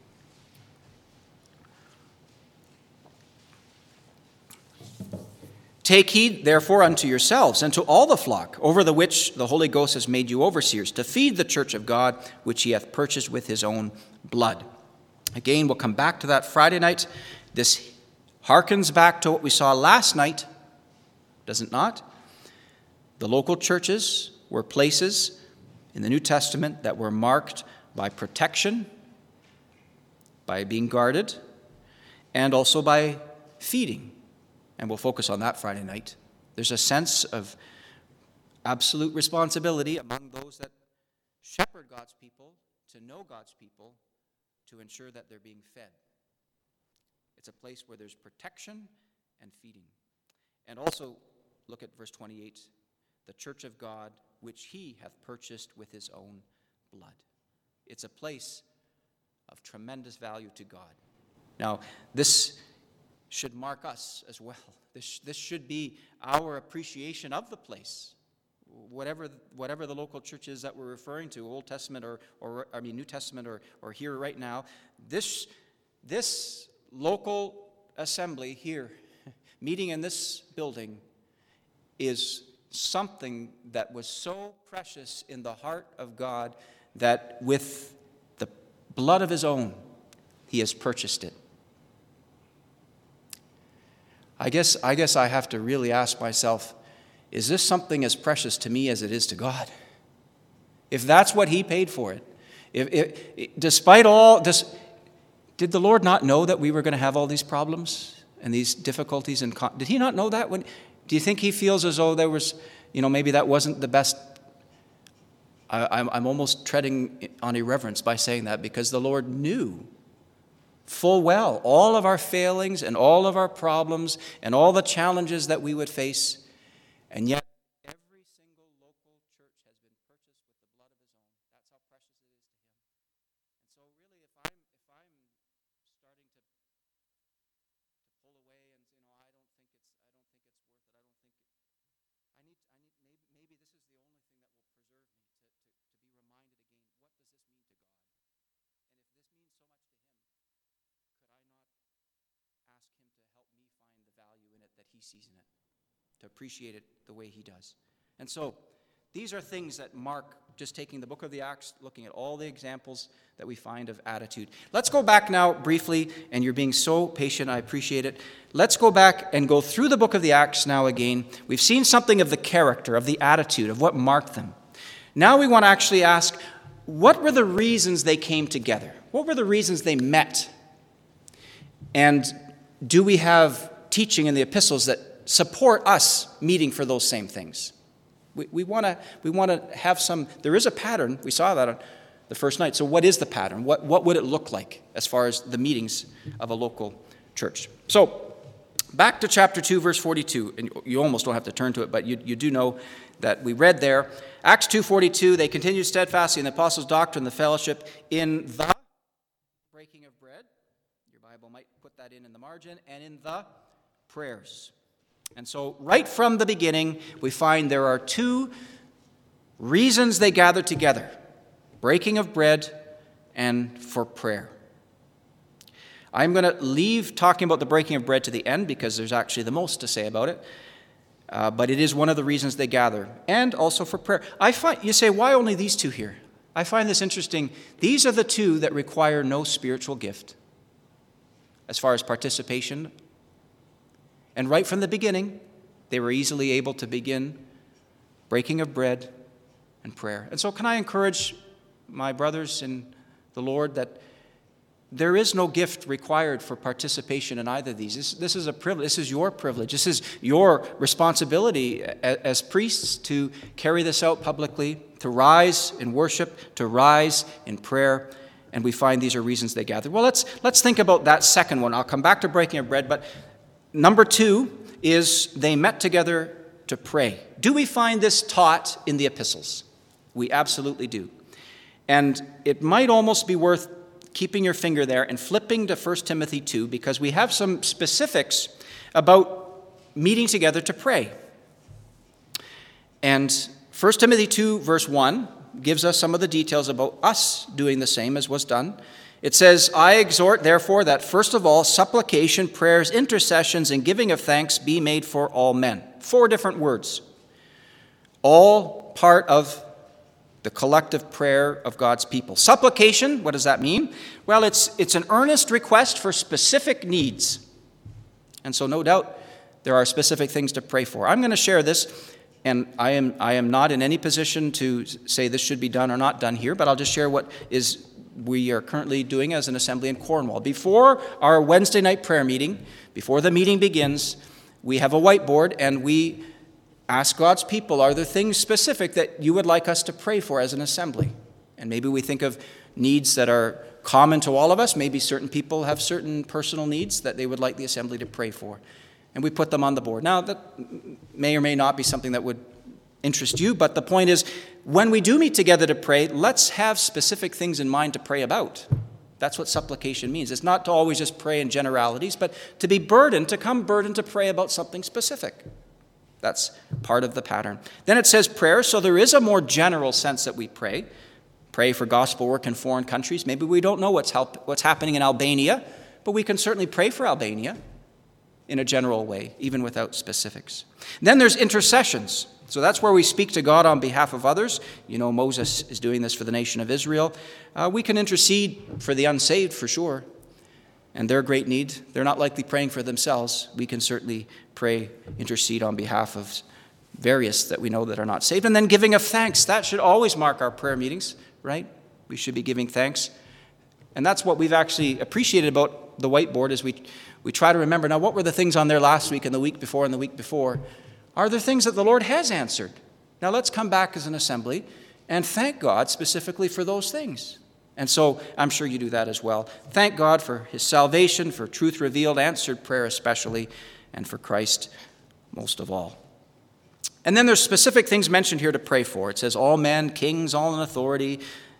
Take heed, therefore, unto yourselves and to all the flock, over the which the Holy Ghost has made you overseers, to feed the church of God, which he hath purchased with his own blood. Again, we'll come back to that Friday night. This harkens back to what we saw last night, does it not? The local churches were places in the New Testament that were marked by protection, by being guarded, and also by feeding. And we'll focus on that Friday night. There's a sense of absolute responsibility among those that shepherd God's people, to know God's people, to ensure that they're being fed. It's a place where there's protection and feeding. And also, look at verse twenty-eight, the church of God, which he hath purchased with his own blood. It's a place of tremendous value to God. Now, this should mark us as well. This, this should be our appreciation of the place. Whatever, whatever the local church is that we're referring to, Old Testament or, or I mean New Testament or, or here right now, this, this local assembly here, meeting in this building, is something that was so precious in the heart of God that with the blood of his own, he has purchased it. I guess, I guess I have to really ask myself, is this something as precious to me as it is to God? If that's what he paid for it, if, if despite all this, did the Lord not know that we were going to have all these problems and these difficulties? And con- did he not know that? When, do you think he feels as though there was, you know, maybe that wasn't the best? I, I'm, I'm almost treading on irreverence by saying that, because the Lord knew full well all of our failings and all of our problems and all the challenges that we would face. And yet, every single local church has been purchased with the blood of his own. That's how precious it is to him. And so really, if I'm if I'm starting to to pull away and you know, I don't think it's I don't think it's worth it. I don't think it, I need I need maybe maybe this is the only thing that will preserve me to, to, to be reminded again, what does this mean to God? And if this means so much to him, could I not ask him to help me find the value in it that he sees in it, to appreciate it the way he does? And so these are things that mark, just taking the book of the Acts, looking at all the examples that we find of attitude. Let's go back now briefly, and you're being so patient, I appreciate it. Let's go back and go through the book of the Acts now again. We've seen something of the character, of the attitude, of what marked them. Now we want to actually ask, what were the reasons they came together? What were the reasons they met? And do we have teaching in the epistles that support us meeting for those same things? We, we want to we want to have some, there is a pattern. We saw that on the first night. So what is the pattern? What, what would it look like as far as the meetings of a local church? So back to chapter two, verse forty-two. And you almost don't have to turn to it, but you, you do know that we read there. Acts two forty-two, they continued steadfastly in the apostles' doctrine, the fellowship, in the breaking of bread. Your Bible might put that in in the margin. And in the prayers. And so right from the beginning, we find there are two reasons they gathered together: breaking of bread and for prayer. I'm going to leave talking about the breaking of bread to the end because there's actually the most to say about it. Uh, but it is one of the reasons they gather, and also for prayer. I find, you say, why only these two here? I find this interesting. These are the two that require no spiritual gift as far as participation. And right from the beginning, they were easily able to begin breaking of bread and prayer. And so can I encourage my brothers in the Lord that There is no gift required for participation in either of these. This, this is a privilege. This is your privilege. This is your responsibility as, as priests to carry this out publicly, to rise in worship, to rise in prayer. And we find these are reasons they gather. Well, let's let's think about that second one. I'll come back to breaking of bread, but number two is they met together to pray. Do we find this taught in the epistles? We absolutely do. And it might almost be worth keeping your finger there and flipping to First Timothy two, because we have some specifics about meeting together to pray. And First Timothy two, verse one, gives us some of the details about us doing the same as was done. It says, I exhort, therefore, that first of all, supplication, prayers, intercessions, and giving of thanks be made for all men. Four different words. All part of the collective prayer of God's people. Supplication, what does that mean? Well, it's, it's an earnest request for specific needs. And so no doubt there are specific things to pray for. I'm going to share this, and I am, I am not in any position to say this should be done or not done here, but I'll just share what is we are currently doing as an assembly in Cornwall. Before our Wednesday night prayer meeting, before the meeting begins, we have a whiteboard, and we ask God's people, are there things specific that you would like us to pray for as an assembly? And maybe we think of needs that are common to all of us. Maybe certain people have certain personal needs that they would like the assembly to pray for. And we put them on the board. Now, that may or may not be something that would interest you, but the point is, when we do meet together to pray, let's have specific things in mind to pray about. That's what supplication means. It's not to always just pray in generalities, but to be burdened, to come burdened to pray about something specific. That's part of the pattern. Then it says prayer, so there is a more general sense that we pray. Pray for gospel work in foreign countries. Maybe we don't know what's, help, what's happening in Albania, but we can certainly pray for Albania in a general way, even without specifics. Then there's intercessions. So that's where we speak to God on behalf of others. You know, Moses is doing this for the nation of Israel. Uh, we can intercede for the unsaved, for sure, and their great need. They're not likely praying for themselves. We can certainly pray, intercede on behalf of various that we know that are not saved. And then giving of thanks. That should always mark our prayer meetings, right? We should be giving thanks. And that's what we've actually appreciated about the whiteboard, is we, we try to remember, now, what were the things on there last week and the week before and the week before? Are there things that the Lord has answered? Now let's come back as an assembly and thank God specifically for those things. And so I'm sure you do that as well. Thank God for his salvation, for truth revealed, answered prayer especially, and for Christ most of all. And then there's specific things mentioned here to pray for. It says all men, kings, all in authority,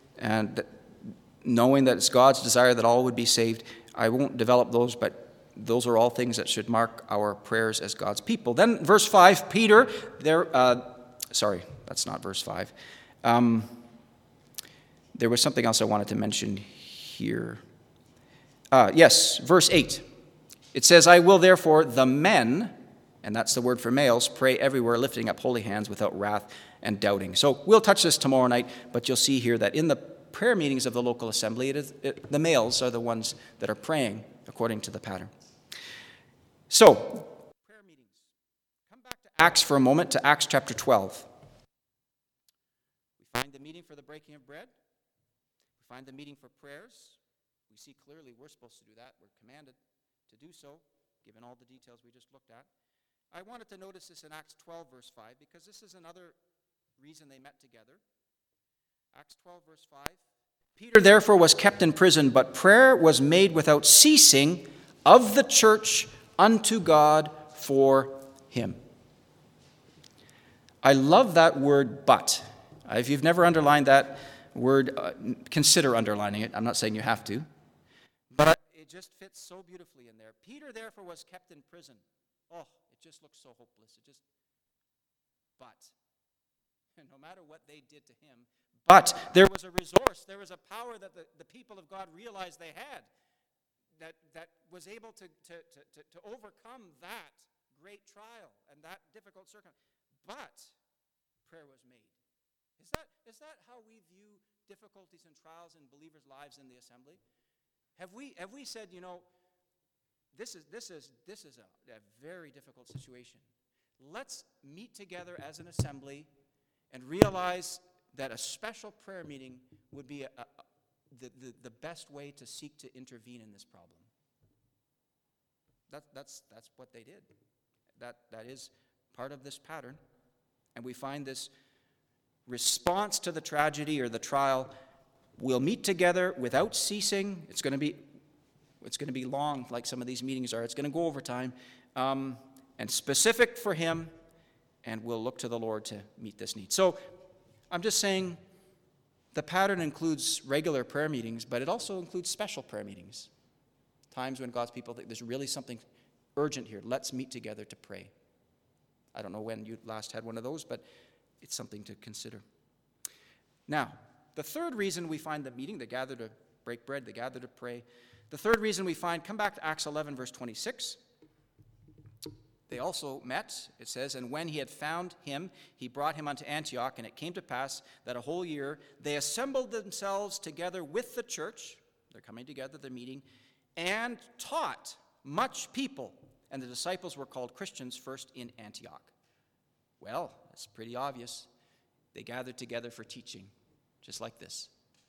and knowing that it's God's desire that all would be saved. I won't develop those, but those are all things that should mark our prayers as God's people. Then verse five, Peter, there, uh, sorry, that's not verse five. Um, there was something else I wanted to mention here. Uh, yes, verse eight. It says, I will therefore the men, and that's the word for males, pray everywhere, lifting up holy hands without wrath and doubting. So we'll touch this tomorrow night, but you'll see here that in the prayer meetings of the local assembly, it is, it, the males are the ones that are praying according to the pattern. So, prayer meetings. Come back to Acts for a moment, to Acts chapter twelve. We find the meeting for the breaking of bread. We find the meeting for prayers. We see clearly we're supposed to do that. We're commanded to do so, given all the details we just looked at. I wanted to notice this in Acts twelve, verse five, because this is another reason they met together. Acts twelve, verse five. Peter therefore was kept in prison, but prayer was made without ceasing of the church unto God for him. I love that word, but. If you've never underlined that word, uh, consider underlining it. I'm not saying you have to. But it just fits so beautifully in there. Peter therefore was kept in prison. Oh, it just looks so hopeless. It just, but. And no matter what they did to him, but there was a resource, there was a power that the, the people of God realized they had that, that was able to, to, to, to overcome that great trial and that difficult circumstance. But prayer was made. Is that, is that how we view difficulties and trials in believers' lives in the assembly? Have we, have we said, you know, this is, this is, this is a, a very difficult situation. Let's meet together as an assembly and realize that a special prayer meeting would be a, a, the, the, the best way to seek to intervene in this problem. That, that's, that's what they did. That, that is part of this pattern. And we find this response to the tragedy or the trial. We'll meet together without ceasing. It's going to be, it's going to be long, like some of these meetings are. It's going to go over time. Um, and specific for him, and we'll look to the Lord to meet this need. So I'm just saying the pattern includes regular prayer meetings, but it also includes special prayer meetings. Times when God's people think there's really something urgent here. Let's meet together to pray. I don't know when you last had one of those, but it's something to consider. Now, the third reason we find the meeting, they gather to break bread, they gather to pray. The third reason we find, come back to Acts eleven, verse twenty-six. They also met, it says, and when he had found him, he brought him unto Antioch, and it came to pass that a whole year they assembled themselves together with the church, they're coming together, they're meeting, and taught much people. And the disciples were called Christians first in Antioch. Well, that's pretty obvious. They gathered together for teaching, just like this.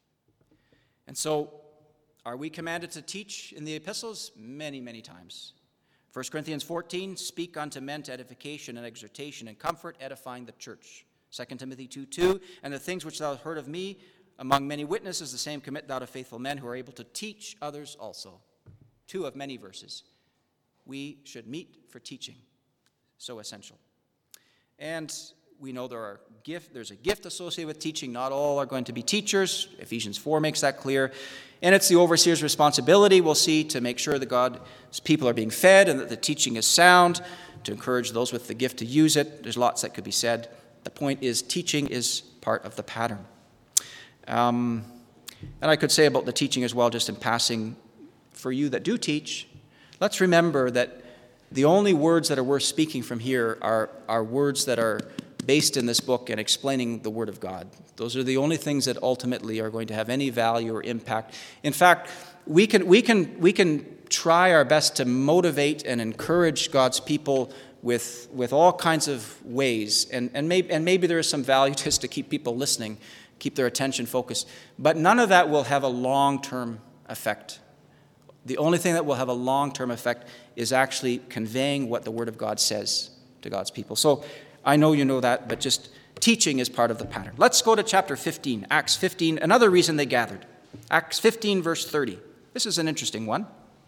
And so, are we commanded to teach in the epistles? Many, many times. First Corinthians fourteen, speak unto men to edification and exhortation and comfort, edifying the church. Second Timothy two two, and the things which thou hast heard of me among many witnesses, the same commit thou to faithful men who are able to teach others also. Two of many verses. We should meet for teaching. So essential. And we know there are gift, there's a gift associated with teaching. Not all are going to be teachers. Ephesians four makes that clear. And it's the overseer's responsibility, we'll see, to make sure that God's people are being fed and that the teaching is sound, to encourage those with the gift to use it. There's lots that could be said. The point is, teaching is part of the pattern. Um, and I could say about the teaching as well, just in passing, for you that do teach, let's remember that the only words that are worth speaking from here are, are words that are based in this book and explaining the Word of God. Those are the only things that ultimately are going to have any value or impact. In fact, we can we can we can try our best to motivate and encourage God's people with with all kinds of ways, and and maybe and maybe there is some value just to keep people listening, keep their attention focused. But none of that will have a long-term effect. The only thing that will have a long-term effect is actually conveying what the Word of God says to God's people. So I know you know that, but just teaching is part of the pattern. Let's go to chapter fifteen, Acts fifteen, another reason they gathered. Acts fifteen, verse thirty. This is an interesting one.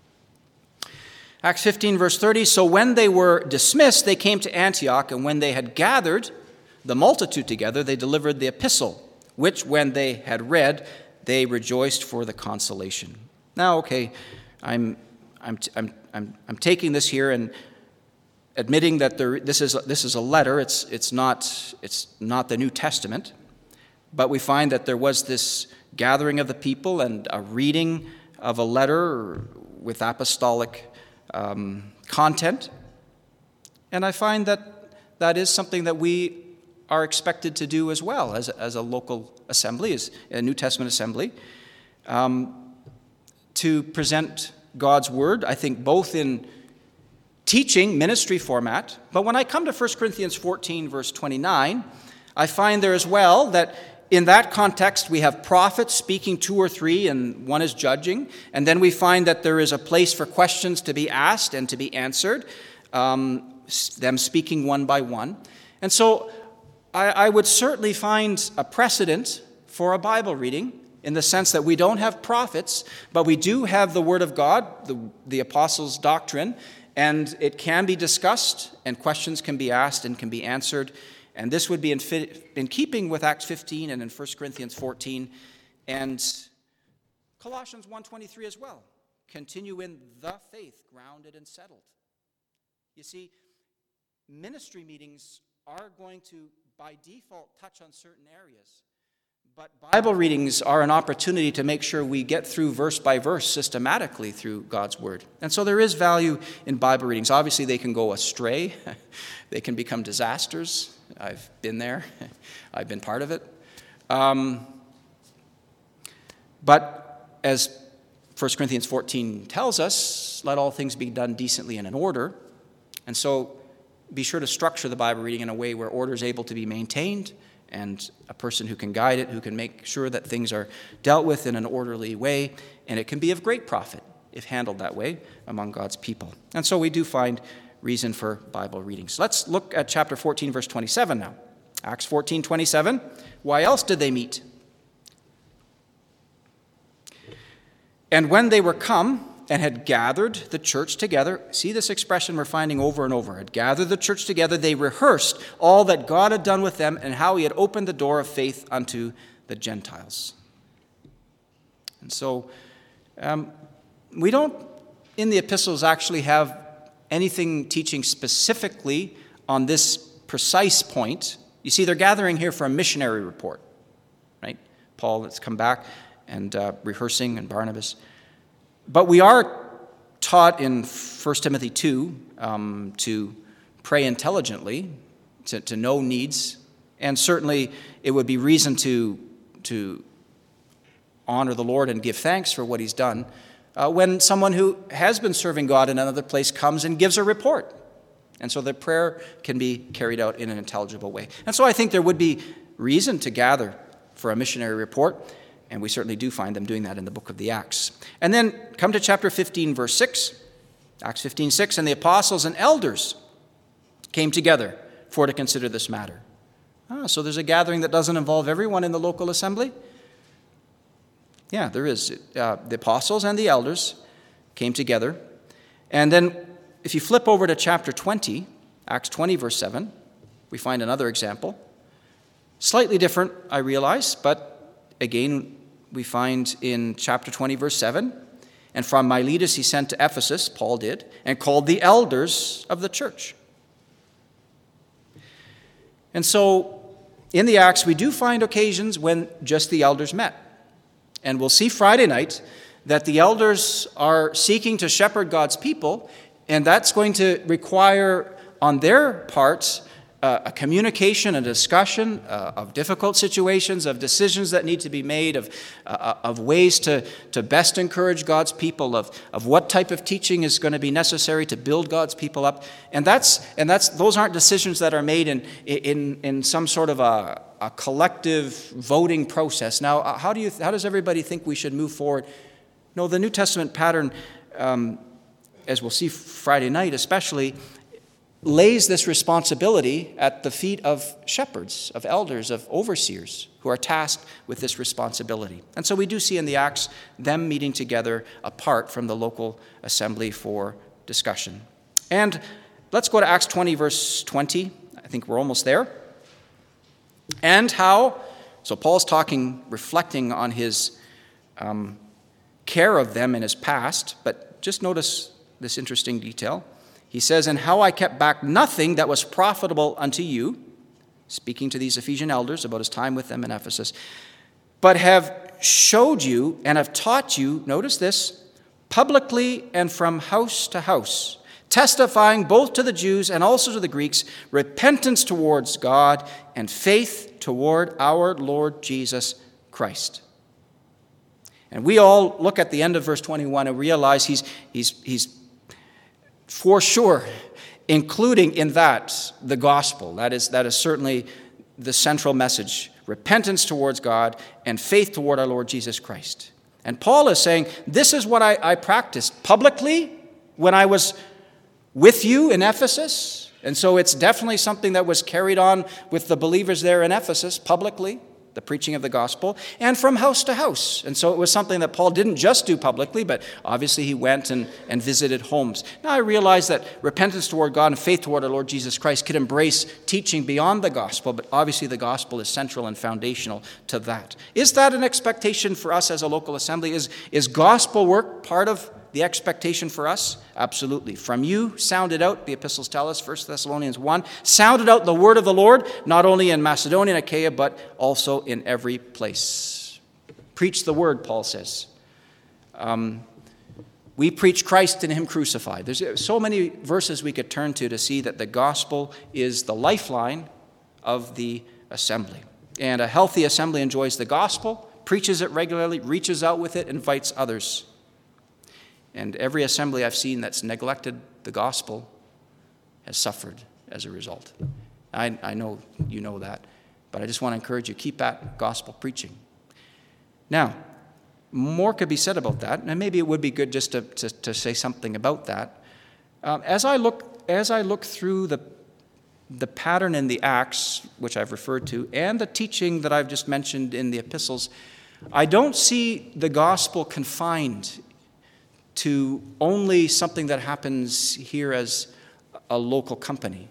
Acts fifteen, verse thirty, so when they were dismissed, they came to Antioch, and when they had gathered the multitude together, they delivered the epistle, which when they had read, they rejoiced for the consolation. Now, okay, I'm I'm I'm I'm, I'm taking this here and admitting that there, this is this is a letter. It's it's not it's not the New Testament, but we find that there was this gathering of the people and a reading of a letter with apostolic um, content, and I find that that is something that we are expected to do as well as as a local assembly, as a New Testament assembly, um, to present God's word. I think both in teaching, ministry format. But when I come to First Corinthians fourteen, verse twenty-nine, I find there as well that in that context we have prophets speaking two or three and one is judging. And then we find that there is a place for questions to be asked and to be answered, um, them speaking one by one. And so I, I would certainly find a precedent for a Bible reading in the sense that we don't have prophets, but we do have the Word of God, the, the apostles' doctrine, and it can be discussed, and questions can be asked and can be answered. And this would be in, fit, in keeping with Acts fifteen and in First Corinthians fourteen and Colossians one twenty-three as well. Continue in the faith, grounded and settled. You see, ministry meetings are going to, by default, touch on certain areas. But Bible readings are an opportunity to make sure we get through verse by verse systematically through God's Word. And so there is value in Bible readings. Obviously, they can go astray. They can become disasters. I've been there. I've been part of it. Um, but as First Corinthians fourteen tells us, let all things be done decently and in order. And so be sure to structure the Bible reading in a way where order is able to be maintained, and a person who can guide it, who can make sure that things are dealt with in an orderly way, and it can be of great profit if handled that way among God's people. And so we do find reason for Bible readings. Let's look at chapter fourteen, verse twenty-seven now. Acts fourteen, twenty-seven. Why else did they meet? And when they were come and had gathered the church together, see this expression we're finding over and over, had gathered the church together, they rehearsed all that God had done with them and how he had opened the door of faith unto the Gentiles. And so um, we don't, in the epistles, actually have anything teaching specifically on this precise point. You see, they're gathering here for a missionary report, right? Paul has come back and uh, rehearsing, and Barnabas. But we are taught in First Timothy two um, to pray intelligently, to, to know needs, and certainly it would be reason to, to honor the Lord and give thanks for what he's done uh, when someone who has been serving God in another place comes and gives a report. And so the prayer can be carried out in an intelligible way. And so I think there would be reason to gather for a missionary report, and we certainly do find them doing that in the book of the Acts. And then come to chapter fifteen, verse six. Acts fifteen, six. And the apostles and elders came together for to consider this matter. Ah, so there's a gathering that doesn't involve everyone in the local assembly? Yeah, there is. Uh, the apostles and the elders came together. And then if you flip over to chapter twenty, Acts twenty, verse seven, we find another example. Slightly different, I realize, but again, we find in chapter twenty, verse seven, and from Miletus he sent to Ephesus, Paul did, and called the elders of the church. And so in the Acts, we do find occasions when just the elders met. And we'll see Friday night that the elders are seeking to shepherd God's people, and that's going to require on their part uh, a communication, a discussion uh, of difficult situations, of decisions that need to be made, of uh, of ways to, to best encourage God's people, of, of what type of teaching is going to be necessary to build God's people up. And that's and that's those aren't decisions that are made in in in some sort of a, a collective voting process. Now, how do you how does everybody think we should move forward? No, the New Testament pattern, um, as we'll see Friday night especially, lays this responsibility at the feet of shepherds, of elders, of overseers who are tasked with this responsibility. And so we do see in the Acts them meeting together apart from the local assembly for discussion. And let's go to Acts twenty, verse twenty. I think we're almost there. And how, so Paul's talking, reflecting on his um, care of them in his past, but just notice this interesting detail. He says, and how I kept back nothing that was profitable unto you, speaking to these Ephesian elders about his time with them in Ephesus, but have showed you and have taught you, notice this, publicly and from house to house, testifying both to the Jews and also to the Greeks, repentance towards God and faith toward our Lord Jesus Christ. And we all look at the end of verse twenty-one and realize he's he's he's for sure including in that the gospel. That is that is certainly the central message. Repentance towards God and faith toward our Lord Jesus Christ. And Paul is saying, this is what I, I practiced publicly when I was with you in Ephesus. And so it's definitely something that was carried on with the believers there in Ephesus publicly, the preaching of the gospel, and from house to house. And so it was something that Paul didn't just do publicly, but obviously he went and, and visited homes. Now I realize that repentance toward God and faith toward our Lord Jesus Christ could embrace teaching beyond the gospel, but obviously the gospel is central and foundational to that. Is that an expectation for us as a local assembly? Is, is gospel work part of the expectation for us? Absolutely. From you sounded out, the epistles tell us, First Thessalonians one, sounded out the word of the Lord, not only in Macedonia and Achaia, but also in every place. Preach the word, Paul says. Um, we preach Christ and him crucified. There's so many verses we could turn to to see that the gospel is the lifeline of the assembly. And a healthy assembly enjoys the gospel, preaches it regularly, reaches out with it, invites others. And every assembly I've seen that's neglected the gospel has suffered as a result. I, I know you know that, but I just want to encourage you, keep at gospel preaching. Now, more could be said about that, and maybe it would be good just to, to, to say something about that. Um, as I look as I look through the the pattern in the Acts, which I've referred to, and the teaching that I've just mentioned in the epistles, I don't see the gospel confined to only something that happens here as a local company.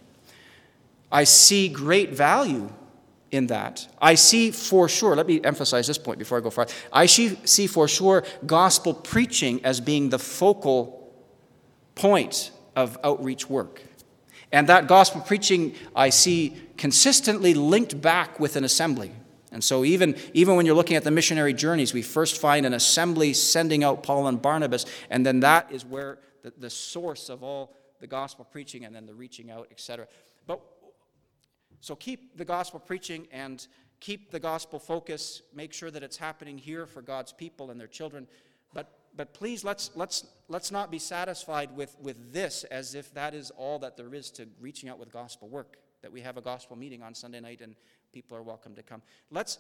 I see great value in that. I see for sure, let me emphasize this point before I go far. I see, see for sure gospel preaching as being the focal point of outreach work. And that gospel preaching I see consistently linked back with an assembly. And so even, even when you're looking at the missionary journeys, we first find an assembly sending out Paul and Barnabas, and then that is where the, the source of all the gospel preaching and then the reaching out, et cetera. But so keep the gospel preaching and keep the gospel focus. Make sure that it's happening here for God's people and their children. But but please let's let's let's not be satisfied with, with this as if that is all that there is to reaching out with gospel work. That we have a gospel meeting on Sunday night and people are welcome to come. Let's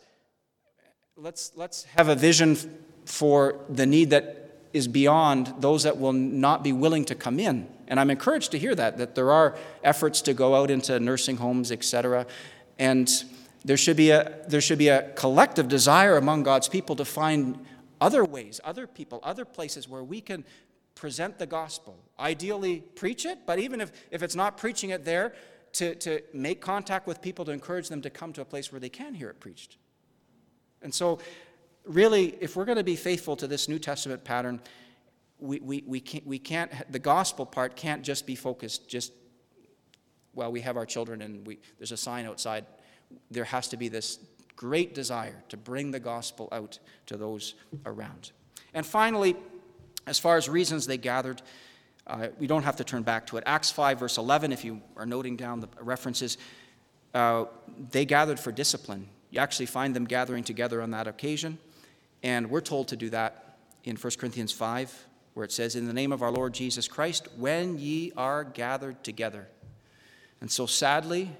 let's let's have a vision for the need that is beyond those that will not be willing to come in. And I'm encouraged to hear that, that there are efforts to go out into nursing homes, et cetera. And there should be a there should be a collective desire among God's people to find other ways, other people, other places where we can present the gospel. Ideally, preach it, but even if, if it's not preaching it there, to, to make contact with people to encourage them to come to a place where they can hear it preached. And so, really, if we're going to be faithful to this New Testament pattern, we, we, we, can't, we can't, the gospel part can't just be focused just, well, we have our children and we, there's a sign outside. There has to be this great desire to bring the gospel out to those around. And finally, as far as reasons they gathered, uh, we don't have to turn back to it. Acts five, verse eleven, if you are noting down the references, uh, they gathered for discipline. You actually find them gathering together on that occasion. And we're told to do that in First Corinthians five, where it says, in the name of our Lord Jesus Christ, when ye are gathered together. And so sadly,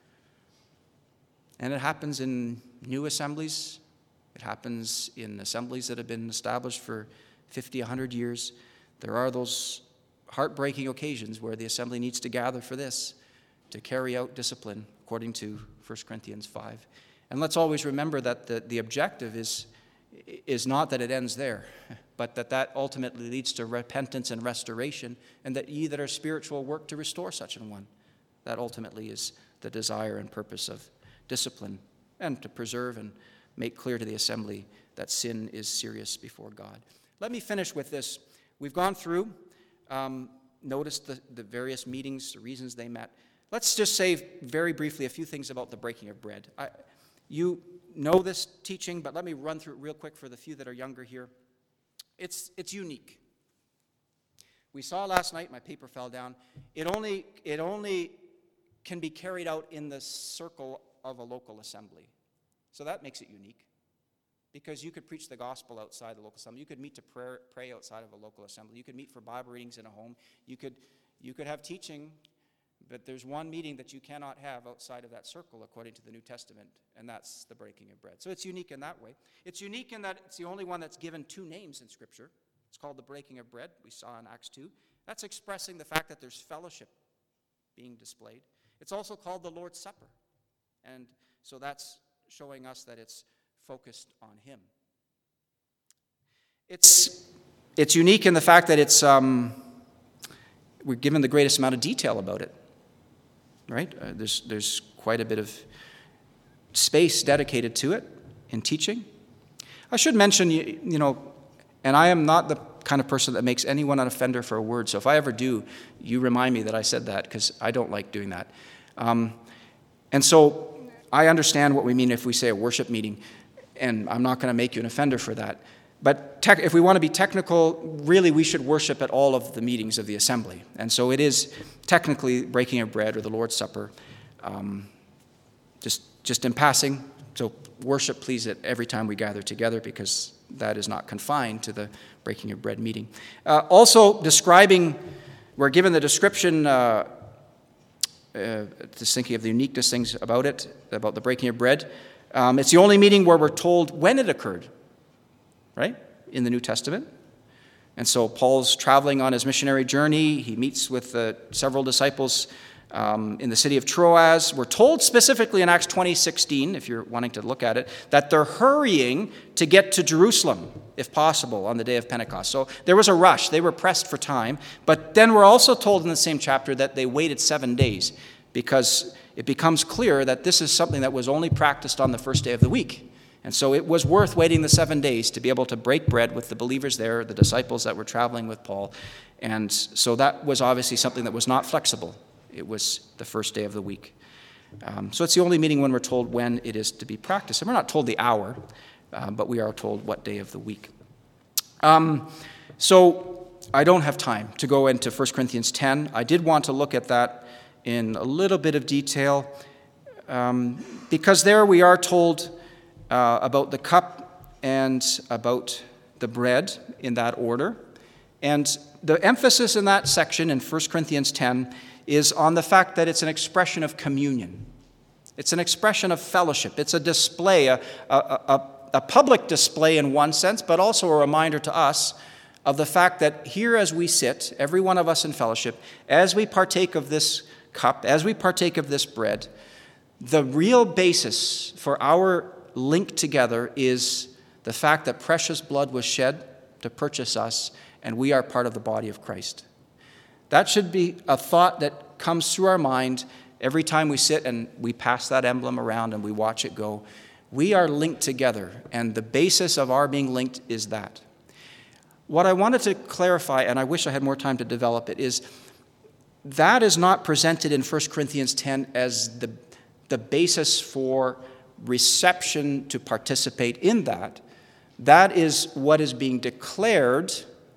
and it happens in new assemblies, it happens in assemblies that have been established for fifty, one hundred years, there are those heartbreaking occasions where the assembly needs to gather for this, to carry out discipline, according to First Corinthians five. And let's always remember that the, the objective is, is not that it ends there, but that that ultimately leads to repentance and restoration, and that ye that are spiritual work to restore such an one. That ultimately is the desire and purpose of discipline, and to preserve and make clear to the assembly that sin is serious before God. Let me finish with this. We've gone through, um, noticed the, the various meetings, the reasons they met. Let's just say very briefly a few things about the breaking of bread. I, You know this teaching, but let me run through it real quick for the few that are younger here. It's, it's unique. We saw last night, my paper fell down, it only, it only can be carried out in the circle of a local assembly. So that makes it unique, because you could preach the gospel outside the local assembly. You could meet to pray, pray outside of a local assembly. You could meet for Bible readings in a home. You could, you could have teaching. But there's one meeting that you cannot have outside of that circle according to the New Testament, and that's the breaking of bread. So it's unique in that way. It's unique in that it's the only one that's given two names in Scripture. It's called the breaking of bread, we saw in Acts two. That's expressing the fact that there's fellowship being displayed. It's also called the Lord's Supper, and so that's showing us that it's focused on Him. It's, it's unique in the fact that it's um, we're given the greatest amount of detail about it. Right? Uh, there's there's quite a bit of space dedicated to it in teaching. I should mention, you, you know, and I am not the kind of person that makes anyone an offender for a word, so if I ever do, you remind me that I said that, because I don't like doing that. Um, and so I understand what we mean if we say a worship meeting, and I'm not going to make you an offender for that. But tech, if we want to be technical, really we should worship at all of the meetings of the assembly. And so it is technically breaking of bread or the Lord's Supper, um, just, just in passing. So worship, please, at every time we gather together, because that is not confined to the breaking of bread meeting. Uh, also describing, we're given the description uh, uh, just thinking of the uniqueness things about it, about the breaking of bread. Um, it's the only meeting where we're told when it occurred, right, in the New Testament. And so Paul's traveling on his missionary journey. He meets with uh, several disciples um, in the city of Troas. We're told specifically in Acts twenty sixteen, if you're wanting to look at it, that they're hurrying to get to Jerusalem, if possible, on the day of Pentecost. So there was a rush. They were pressed for time. But then we're also told in the same chapter that they waited seven days because it becomes clear that this is something that was only practiced on the first day of the week. And so it was worth waiting the seven days to be able to break bread with the believers there, the disciples that were traveling with Paul. And so that was obviously something that was not flexible. It was the first day of the week. Um, so it's the only meeting when we're told when it is to be practiced. And we're not told the hour, uh, but we are told what day of the week. Um, so I don't have time to go into First Corinthians ten. I did want to look at that in a little bit of detail um, because there we are told Uh, about the cup and about the bread in that order. And the emphasis in that section in First Corinthians ten is on the fact that it's an expression of communion. It's an expression of fellowship. It's a display, a, a, a, a public display in one sense, but also a reminder to us of the fact that here as we sit, every one of us in fellowship, as we partake of this cup, as we partake of this bread, the real basis for our linked together is the fact that precious blood was shed to purchase us, and we are part of the body of Christ. That should be a thought that comes through our mind every time we sit and we pass that emblem around and we watch it go. We are linked together, and the basis of our being linked is that. What I wanted to clarify, and I wish I had more time to develop it, is that is not presented in First Corinthians ten as the, the basis for reception to participate in that. That is what is being declared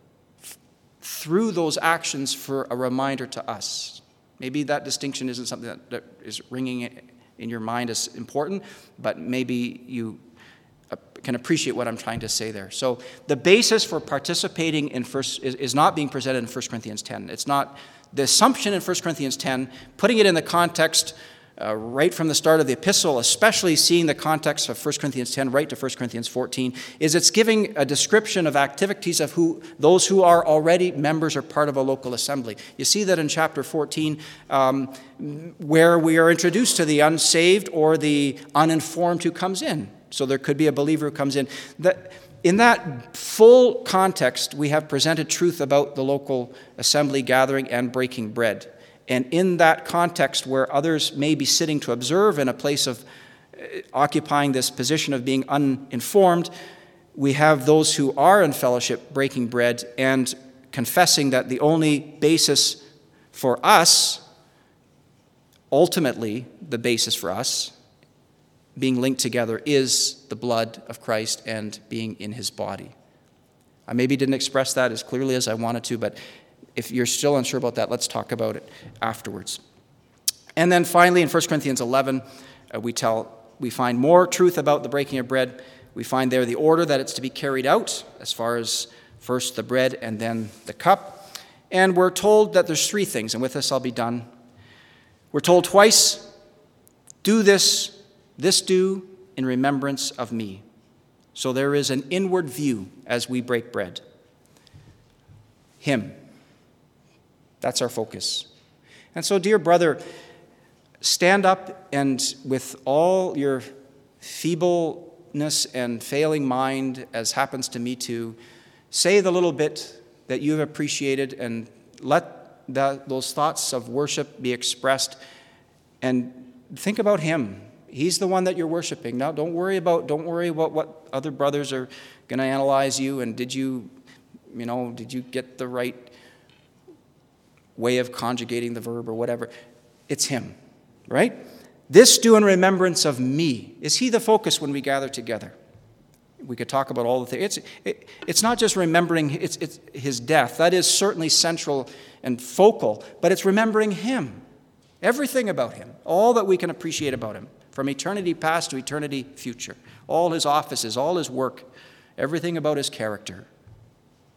f- through those actions for a reminder to us. Maybe that distinction isn't something that, that is ringing in your mind as important, but maybe you uh, can appreciate what I'm trying to say there. So the basis for participating in first is, is not being presented in First Corinthians ten. It's not the assumption in First Corinthians ten, putting it in the context Uh, right from the start of the epistle, especially seeing the context of First Corinthians ten right to First Corinthians fourteen, is it's giving a description of activities of who those who are already members or part of a local assembly. You see that in chapter fourteen, um, where we are introduced to the unsaved or the uninformed who comes in. So there could be a believer who comes in. That, in that full context, we have presented truth about the local assembly gathering and breaking bread. And in that context where others may be sitting to observe in a place of occupying this position of being uninformed, we have those who are in fellowship breaking bread and confessing that the only basis for us, ultimately the basis for us, being linked together is the blood of Christ and being in his body. I maybe didn't express that as clearly as I wanted to, but if you're still unsure about that, let's talk about it afterwards. And then finally, in First Corinthians eleven, uh, we tell we find more truth about the breaking of bread. We find there the order that it's to be carried out, as far as first the bread and then the cup. And we're told that there's three things, and with this I'll be done. We're told twice, do this, this do in remembrance of me. So there is an inward view as we break bread. Him. That's our focus. And so, dear brother, stand up and with all your feebleness and failing mind, as happens to me too, say the little bit that you've appreciated and let that, those thoughts of worship be expressed and think about him. He's the one that you're worshiping. Now, don't worry about, don't worry about what other brothers are going to analyze you and did you, you know, did you get the right way of conjugating the verb or whatever. It's him, right? This do in remembrance of me. Is he the focus when we gather together? We could talk about all the things. It's, it, it's not just remembering it's, it's his death. That is certainly central and focal, but it's remembering him. Everything about him. All that we can appreciate about him. From eternity past to eternity future. All his offices, all his work, everything about his character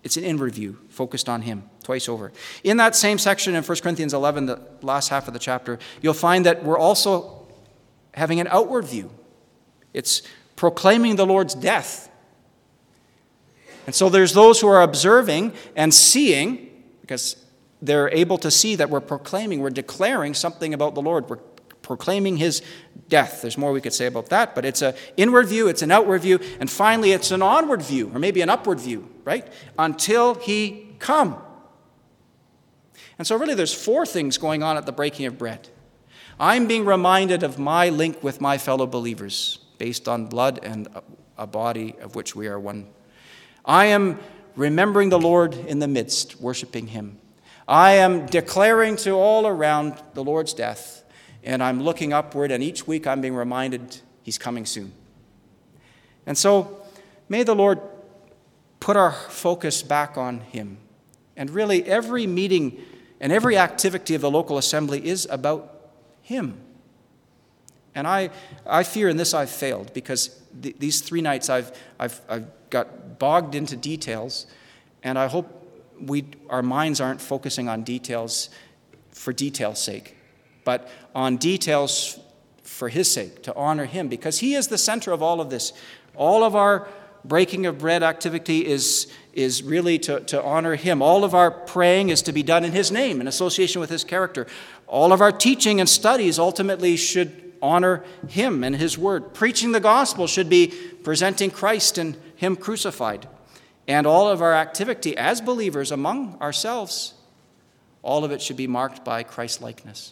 It's an inward view, focused on him, twice over. In that same section in First Corinthians eleven, the last half of the chapter, you'll find that we're also having an outward view. It's proclaiming the Lord's death. And so there's those who are observing and seeing, because they're able to see that we're proclaiming, we're declaring something about the Lord. We're proclaiming his death. There's more we could say about that, but it's an inward view, it's an outward view, and finally it's an onward view, or maybe an upward view, right? Until he come. And so really there's four things going on at the breaking of bread. I'm being reminded of my link with my fellow believers, based on blood and a body of which we are one. I am remembering the Lord in the midst, worshiping him. I am declaring to all around the Lord's death, and I'm looking upward, and each week I'm being reminded he's coming soon. And so may the Lord put our focus back on him. And really every meeting and every activity of the local assembly is about him. And I, I fear in this I've failed, because th- these three nights I've, I've, I've got bogged into details, and I hope we, our minds aren't focusing on details for detail's sake, but on details for his sake, to honor him, because he is the center of all of this. All of our breaking of bread activity is, is really to, to honor him. All of our praying is to be done in his name, in association with his character. All of our teaching and studies ultimately should honor him and his word. Preaching the gospel should be presenting Christ and him crucified. And all of our activity as believers among ourselves, all of it should be marked by Christ-likeness.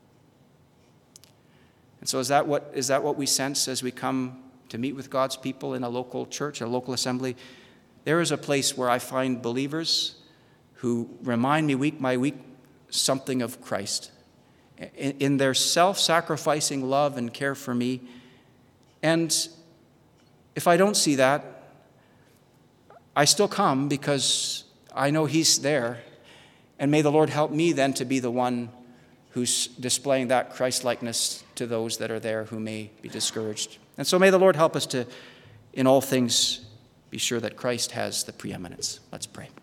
And so is that what is that what we sense as we come to meet with God's people in a local church, a local assembly? There is a place where I find believers who remind me week by week something of Christ in, in their self-sacrificing love and care for me. And if I don't see that, I still come because I know he's there. And may the Lord help me then to be the one who's displaying that Christ-likeness to those that are there who may be discouraged. And so may the Lord help us to, in all things, be sure that Christ has the preeminence. Let's pray.